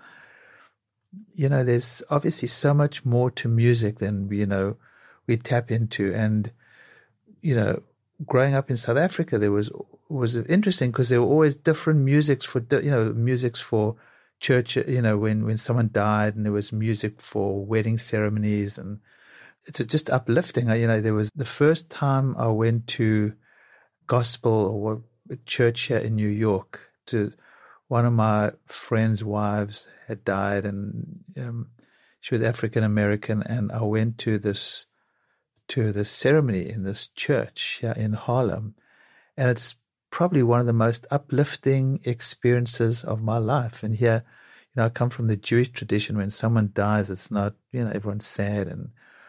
There's obviously so much more to music than, we tap into. And, growing up in South Africa, there was interesting because there were always different musics for church, when someone died, and there was music for wedding ceremonies, and it's just uplifting. There was the first time I went to gospel or church here in New York. To one of my friend's wives had died, and she was African American, and I went to this ceremony in this church here in Harlem, and it's probably one of the most uplifting experiences of my life. And here, I come from the Jewish tradition. When someone dies, it's not, everyone's sad. And,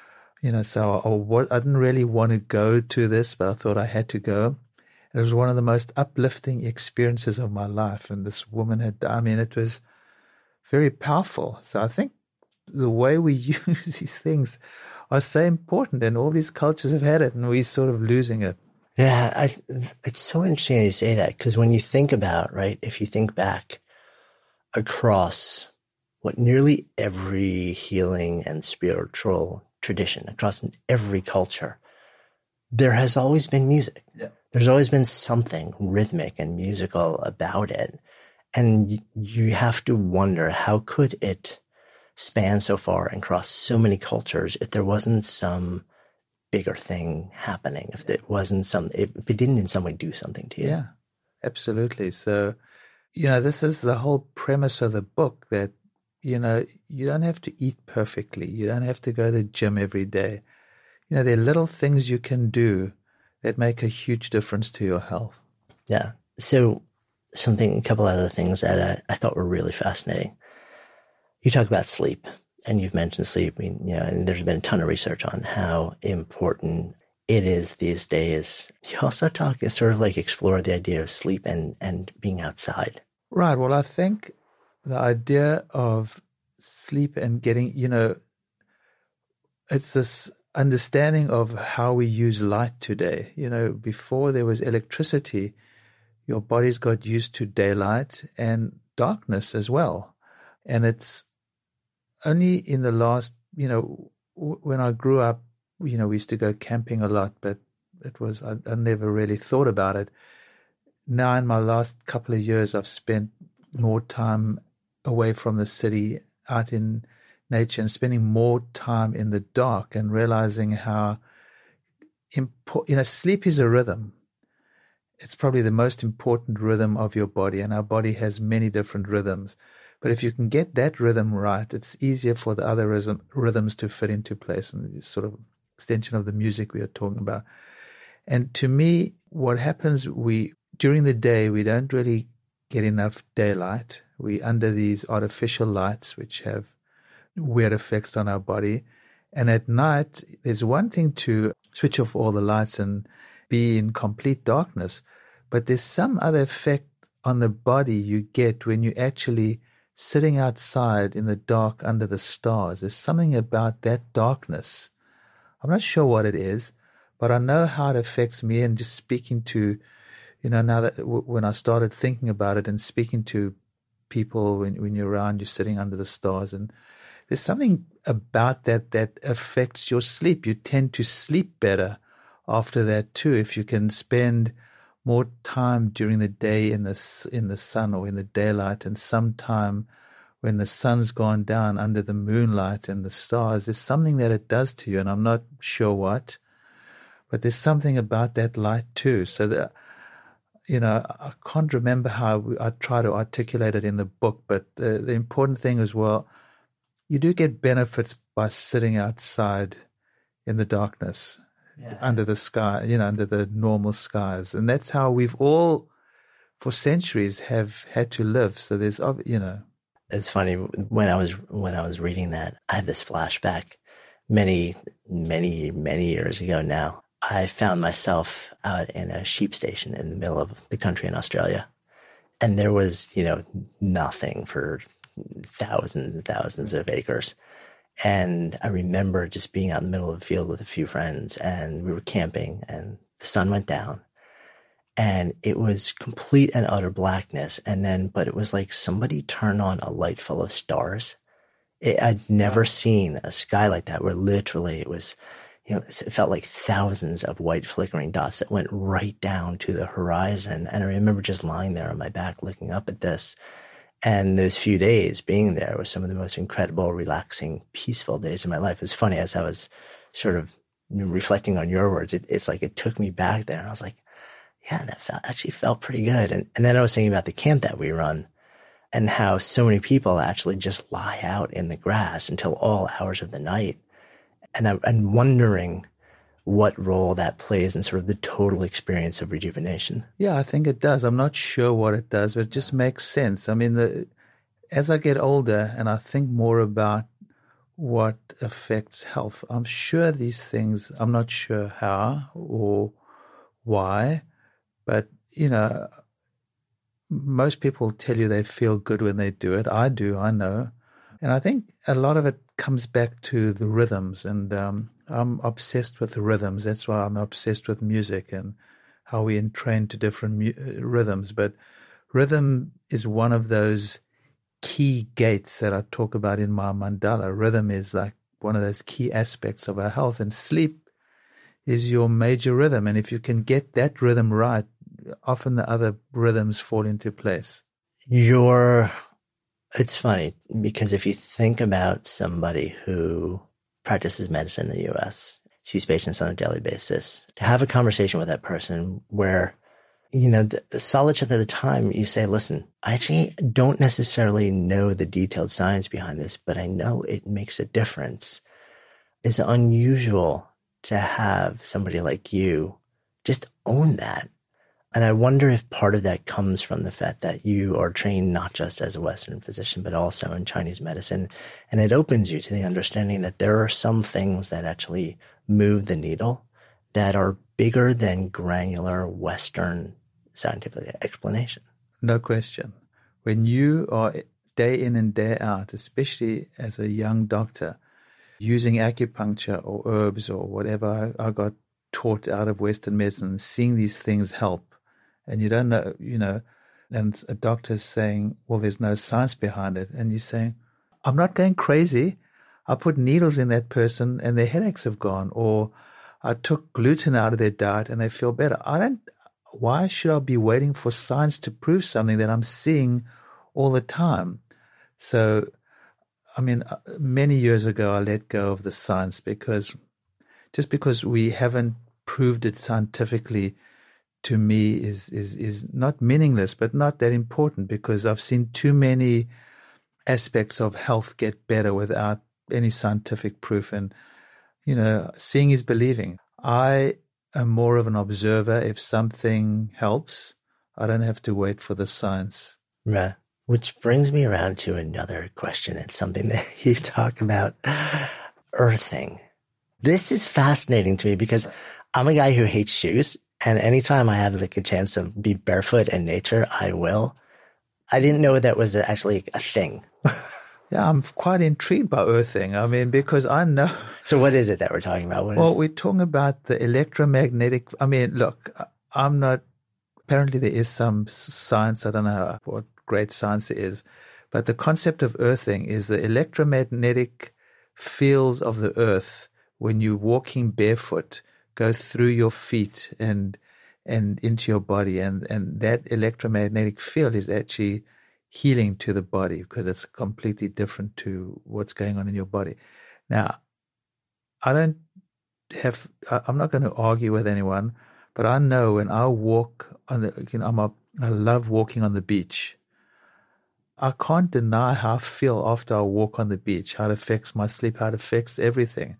so I didn't really want to go to this, but I thought I had to go. And it was one of the most uplifting experiences of my life. And this woman had died. It was very powerful. So I think the way we use these things are so important, and all these cultures have had it, and we're sort of losing it.
Yeah, it's so interesting you say that, because when you think about, right, if you think back across what nearly every healing and spiritual tradition, across every culture, there has always been music. Yeah. There's always been something rhythmic and musical about it. And you have to wonder, how could it span so far and cross so many cultures if there wasn't some bigger thing happening, if it wasn't if it didn't in some way do something to you?
Yeah, absolutely. So, this is the whole premise of the book, that, you don't have to eat perfectly. You don't have to go to the gym every day. There are little things you can do that make a huge difference to your health.
Yeah. So a couple other things that I thought were really fascinating. You talk about sleep, and you've mentioned sleep. And there's been a ton of research on how important it is these days. You also explore the idea of sleep and being outside.
Right. Well, I think the idea of sleep and getting, it's this understanding of how we use light today. Before there was electricity, your body's got used to daylight and darkness as well. And it's only in the last, when I grew up, we used to go camping a lot, but I never really thought about it. Now in my last couple of years, I've spent more time away from the city, out in nature, and spending more time in the dark, and realizing how important, sleep is a rhythm. It's probably the most important rhythm of your body, and our body has many different rhythms. But if you can get that rhythm right, it's easier for the other rhythms to fit into place, and you sort of extension of the music we are talking about. And to me, what happens, during the day, we don't really get enough daylight. We're under these artificial lights, which have weird effects on our body. And at night, there's one thing to switch off all the lights and be in complete darkness, but there's some other effect on the body you get when you're actually sitting outside in the dark under the stars. There's something about that darkness. I'm not sure what it is, but I know how it affects me. And just speaking to, now that when I started thinking about it and speaking to people when you're around, you're sitting under the stars, and there's something about that affects your sleep. You tend to sleep better after that too, if you can spend more time during the day in the sun or in the daylight, and some time when the sun's gone down under the moonlight and the stars. There's something that it does to you, and I'm not sure what, but there's something about that light too. So that, I can't remember how I try to articulate it in the book, but the important thing is, well, you do get benefits by sitting outside in the darkness. Yeah. Under the sky, under the normal skies. And that's how we've all, for centuries, have had to live. So there's,
It's funny, when I was reading that, I had this flashback many, many, many years ago now. I found myself out in a sheep station in the middle of the country in Australia. And there was, nothing for thousands and thousands of acres. And I remember just being out in the middle of the field with a few friends, and we were camping, and the sun went down, and it was complete and utter blackness. But it was like somebody turned on a light full of stars. I'd never seen a sky like that, where literally it was, it felt like thousands of white flickering dots that went right down to the horizon. And I remember just lying there on my back looking up at this. And those few days being there was some of the most incredible, relaxing, peaceful days of my life. It's funny, as I was sort of reflecting on your words, it's like it took me back there. And I was like, yeah, that actually felt pretty good. And then I was thinking about the camp that we run and how so many people actually just lie out in the grass until all hours of the night. And I'm wondering what role that plays in sort of the total experience of rejuvenation.
Yeah, I think it does. I'm not sure what it does, but it just makes sense. I mean, as I get older and I think more about what affects health, I'm sure these things, I'm not sure how or why, but, most people tell you they feel good when they do it. I do, I know. And I think a lot of it comes back to the rhythms, and I'm obsessed with the rhythms. That's why I'm obsessed with music and how we entrain to different rhythms. But rhythm is one of those key gates that I talk about in my mandala. Rhythm is like one of those key aspects of our health, and sleep is your major rhythm. And if you can get that rhythm right, often the other rhythms fall into place.
It's funny, because if you think about somebody who practices medicine in the U.S., sees patients on a daily basis, to have a conversation with that person where, the solid chunk of the time you say, listen, I actually don't necessarily know the detailed science behind this, but I know it makes a difference, is unusual to have somebody like you just own that. And I wonder if part of that comes from the fact that you are trained not just as a Western physician, but also in Chinese medicine. And it opens you to the understanding that there are some things that actually move the needle that are bigger than granular Western scientific explanation.
No question. When you are day in and day out, especially as a young doctor, using acupuncture or herbs or whatever I got taught out of Western medicine, seeing these things help, and you don't know, and a doctor's saying, well, there's no science behind it. And you're saying, I'm not going crazy. I put needles in that person and their headaches have gone. Or I took gluten out of their diet and they feel better. Why should I be waiting for science to prove something that I'm seeing all the time? So, many years ago, I let go of the science because we haven't proved it scientifically, to me is not meaningless, but not that important, because I've seen too many aspects of health get better without any scientific proof. And, seeing is believing. I am more of an observer. If something helps, I don't have to wait for the science.
Right. Which brings me around to another question. It's something that you talk about, earthing. This is fascinating to me because I'm a guy who hates shoes. And anytime I have like a chance to be barefoot in nature, I will. I didn't know that was actually a thing.
Yeah, I'm quite intrigued by earthing. I mean, because I know.
So what is it that we're talking about?
We're talking about the electromagnetic. I mean, look, I'm not. Apparently, there is some science. I don't know what great science it is, but the concept of earthing is the electromagnetic fields of the earth when you're walking barefoot go through your feet and into your body, and that electromagnetic field is actually healing to the body because it's completely different to what's going on in your body. Now, I'm not going to argue with anyone, but I know when I walk on I love walking on the beach. I can't deny how I feel after I walk on the beach, how it affects my sleep, how it affects everything.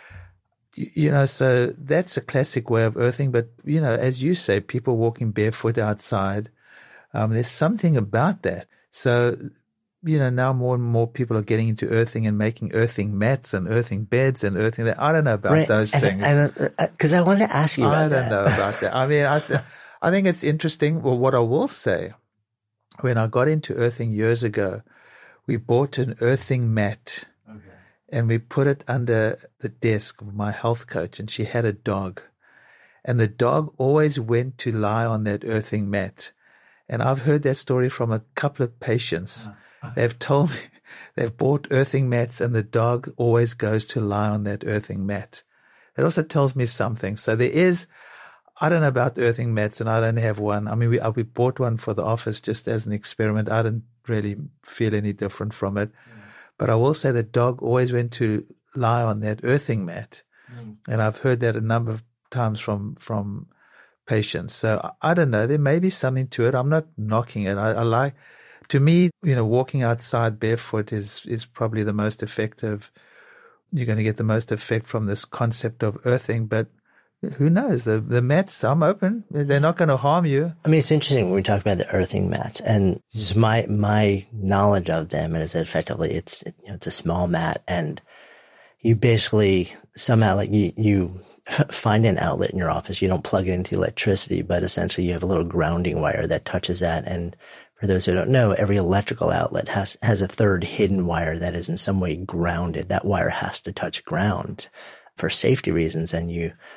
So that's a classic way of earthing. But, as you say, people walking barefoot outside, there's something about that. So, now more and more people are getting into earthing and making earthing mats and earthing beds and earthing that. I don't know about those things.
Because I wanted to ask you about that.
I don't know about that. I mean, I think it's interesting. Well, what I will say, when I got into earthing years ago, we bought an earthing mat. And we put it under the desk of my health coach, and she had a dog. And the dog always went to lie on that earthing mat. And I've heard that story from a couple of patients. They've told me they've bought earthing mats, and the dog always goes to lie on that earthing mat. It also tells me something. So there is, I don't know about earthing mats, and I don't have one. I mean, we bought one for the office just as an experiment. I didn't really feel any different from it. But I will say the dog always went to lie on that earthing mat. And I've heard that a number of times from patients. So I don't know. There may be something to it. I'm not knocking it. I like, to me, walking outside barefoot is probably the most effective. You're going to get the most effect from this concept of earthing. But who knows? The mats, I'm open. They're not going to harm you.
I mean, it's interesting when we talk about the earthing mats, and just my knowledge of them is that effectively it's a small mat, and you basically somehow like you find an outlet in your office. You don't plug it into electricity, but essentially you have a little grounding wire that touches that. And for those who don't know, every electrical outlet has a third hidden wire that is in some way grounded. That wire has to touch ground for safety reasons, and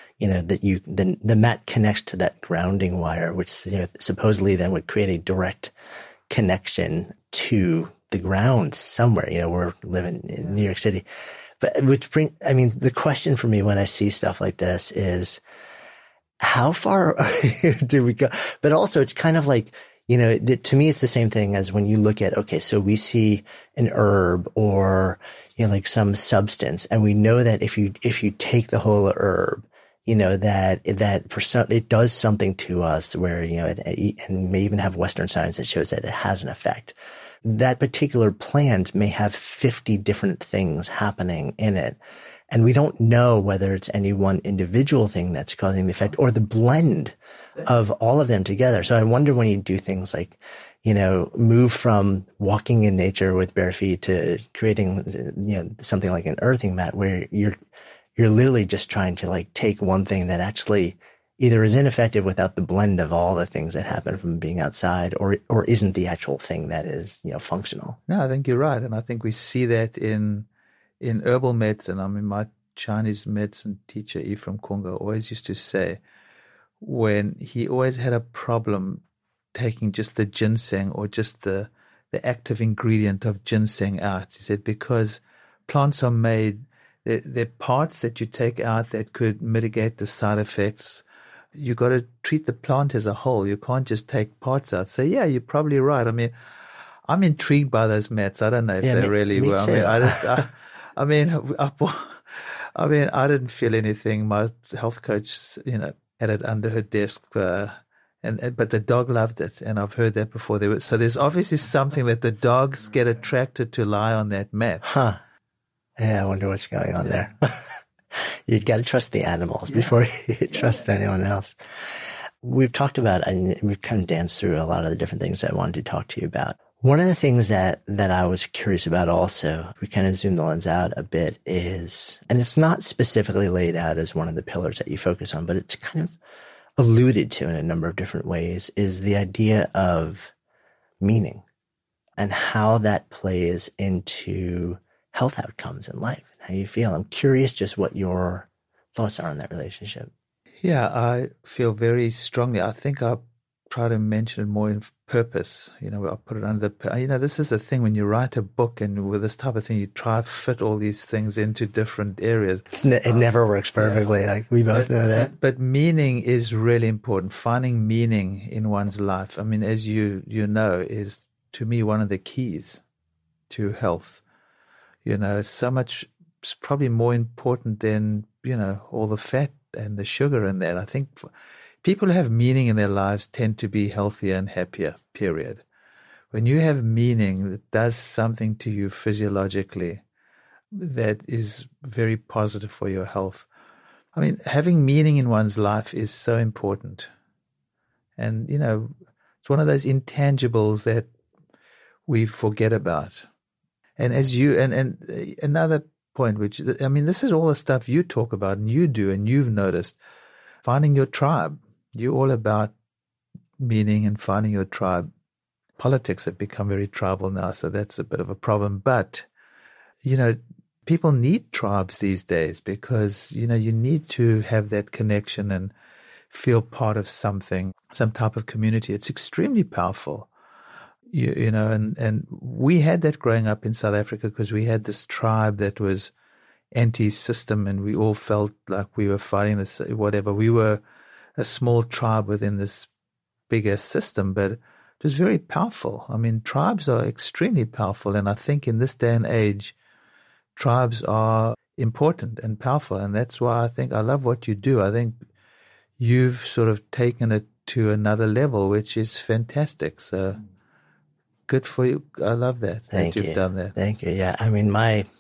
the mat connects to that grounding wire, which supposedly then would create a direct connection to the ground somewhere. We're living in New York City, but the question for me when I see stuff like this is, how far do we go? But also, it's kind of like, to me, it's the same thing as when you look at, okay, so we see an herb or like some substance, and we know that if you take the whole herb, that for some, it does something to us where, and may even have Western science that shows that it has an effect. That particular plant may have 50 different things happening in it. And we don't know whether it's any one individual thing that's causing the effect or the blend of all of them together. So I wonder when you do things like, move from walking in nature with bare feet to creating, something like an earthing mat where you're literally just trying to like take one thing that actually either is ineffective without the blend of all the things that happen from being outside or isn't the actual thing that is, functional.
No, I think you're right. And I think we see that in herbal medicine. I mean, my Chinese medicine teacher, Ephraim Kunga, always used to say when he always had a problem taking just the ginseng or just the active ingredient of ginseng out. He said, because plants are made, they're parts that you take out that could mitigate the side effects. You got to treat the plant as a whole. You can't just take parts out. So yeah, you're probably right. I mean, I'm intrigued by those mats. I don't know if they really were. I mean, I didn't feel anything. My health coach, had it under her desk, but the dog loved it, and I've heard that before. So there's obviously something that the dogs get attracted to lie on that mat.
Huh. Yeah, I wonder what's going on there. You got to trust the animals before you trust anyone else. We've talked about, and we've kind of danced through a lot of the different things I wanted to talk to you about. One of the things that I was curious about also, if we kind of zoom the lens out a bit, is, and it's not specifically laid out as one of the pillars that you focus on, but it's kind of alluded to in a number of different ways, is the idea of meaning and how that plays into health outcomes in life and how you feel. I'm curious just what your thoughts are on that relationship.
Yeah, I feel very strongly. I think I'll try to mention it more in purpose. I'll put it under this is the thing when you write a book, and with this type of thing, you try to fit all these things into different areas.
It never works perfectly. Yeah. Like we both know that.
But meaning is really important. Finding meaning in one's life. I mean, as you know, is to me one of the keys to health. So much, it's probably more important than, all the fat and the sugar in that. I think people who have meaning in their lives tend to be healthier and happier, period. When you have meaning that does something to you physiologically that is very positive for your health. I mean, having meaning in one's life is so important. And, it's one of those intangibles that we forget about. And as you, and another point, this is all the stuff you talk about and you do and you've noticed, finding your tribe. You're all about meaning and finding your tribe. Politics have become very tribal now, so that's a bit of a problem. But, people need tribes these days because, you need to have that connection and feel part of something, some type of community. It's extremely powerful. And we had that growing up in South Africa because we had this tribe that was anti-system and we all felt like we were fighting this, whatever. We were a small tribe within this bigger system, but it was very powerful. I mean, tribes are extremely powerful. And I think in this day and age, tribes are important and powerful. And that's why I think I love what you do. I think you've sort of taken it to another level, which is fantastic. So good for you. I love that.
Thank you.
You've done that.
Thank you. Yeah. I mean,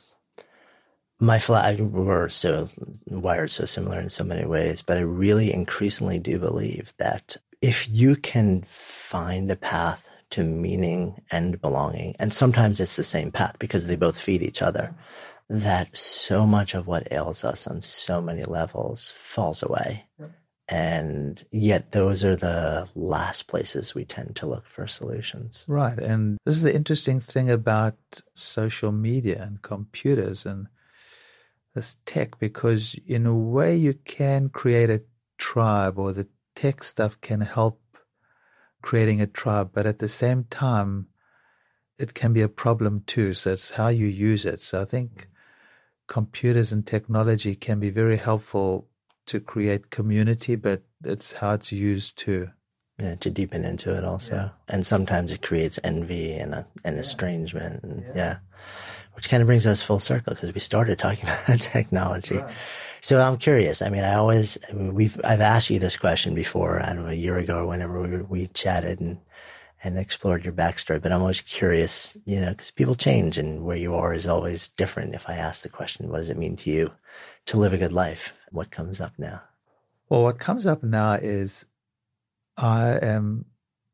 we're so wired so similar in so many ways, but I really increasingly do believe that if you can find a path to meaning and belonging, and sometimes it's the same path because they both feed each other, that so much of what ails us on so many levels falls away. And yet those are the last places we tend to look for solutions.
Right. And this is the interesting thing about social media and computers and this tech, because in a way you can create a tribe, or the tech stuff can help creating a tribe, but at the same time, it can be a problem too. So it's how you use it. So I think computers and technology can be very helpful to create community, but it's how it's used too.
Yeah, to deepen into it also. Yeah. And sometimes it creates envy and estrangement. And, which kind of brings us full circle because we started talking about technology. Right. So I'm curious. I mean, I've asked you this question before, I don't know, a year ago or whenever we chatted and explored your backstory, but I'm always curious, because people change and where you are is always different. If I ask the question, what does it mean to you to live a good life? What comes up now?
Well, what comes up now is I am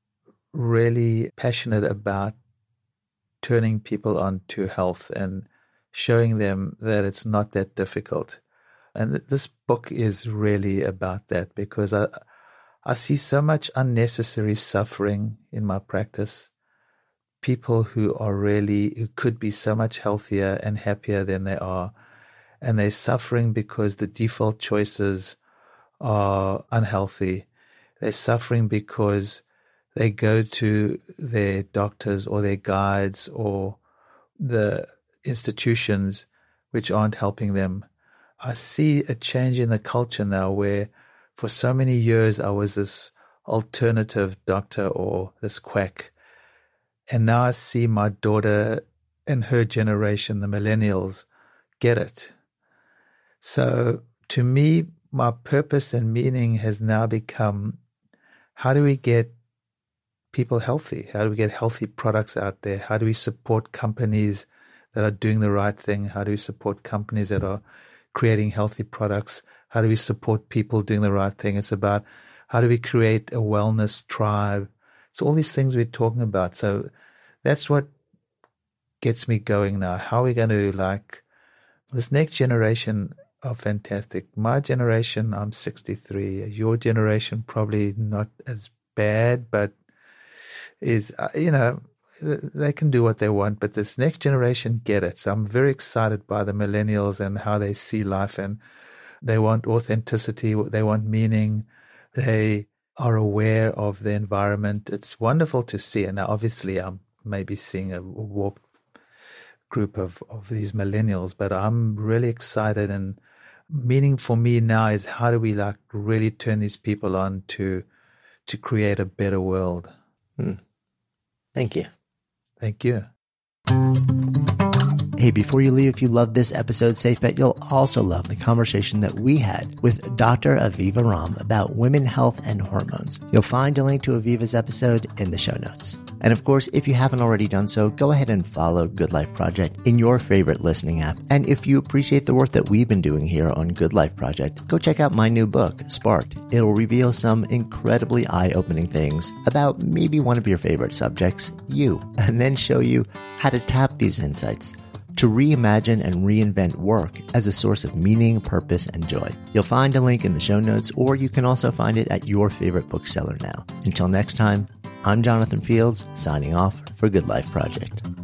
really passionate about turning people on to health and showing them that it's not that difficult. And this book is really about that because I see so much unnecessary suffering in my practice. People who could be so much healthier and happier than they are. And they're suffering because the default choices are unhealthy. They're suffering because they go to their doctors or their guides or the institutions which aren't helping them. I see a change in the culture now where for so many years I was this alternative doctor or this quack. And now I see my daughter and her generation, the millennials, get it. So to me, my purpose and meaning has now become, how do we get people healthy? How do we get healthy products out there? How do we support companies that are doing the right thing? How do we support companies that are creating healthy products? How do we support people doing the right thing? It's about how do we create a wellness tribe? So all these things we're talking about. So that's what gets me going now. How are we going to, like, this next generation are fantastic. My generation, I'm 63. Your generation, probably not as bad, but is, they can do what they want, but this next generation get it. So I'm very excited by the millennials and how they see life, and they want authenticity, they want meaning, they are aware of the environment. It's wonderful to see. And now obviously I'm maybe seeing a warped group of these millennials, but I'm really excited, and meaning for me now is how do we like really turn these people on to create a better world.
Thank you.
Thank you.
Hey, before you leave, if you love this episode, safe bet you'll also love the conversation that we had with Dr. Aviva Romm about women health and hormones. You'll find a link to Aviva's episode in the show notes. And of course, if you haven't already done so, go ahead and follow Good Life Project in your favorite listening app. And if you appreciate the work that we've been doing here on Good Life Project, go check out my new book, Sparked. It'll reveal some incredibly eye-opening things about maybe one of your favorite subjects, you, and then show you how to tap these insights to reimagine and reinvent work as a source of meaning, purpose, and joy. You'll find a link in the show notes, or you can also find it at your favorite bookseller now. Until next time, I'm Jonathan Fields, signing off for Good Life Project.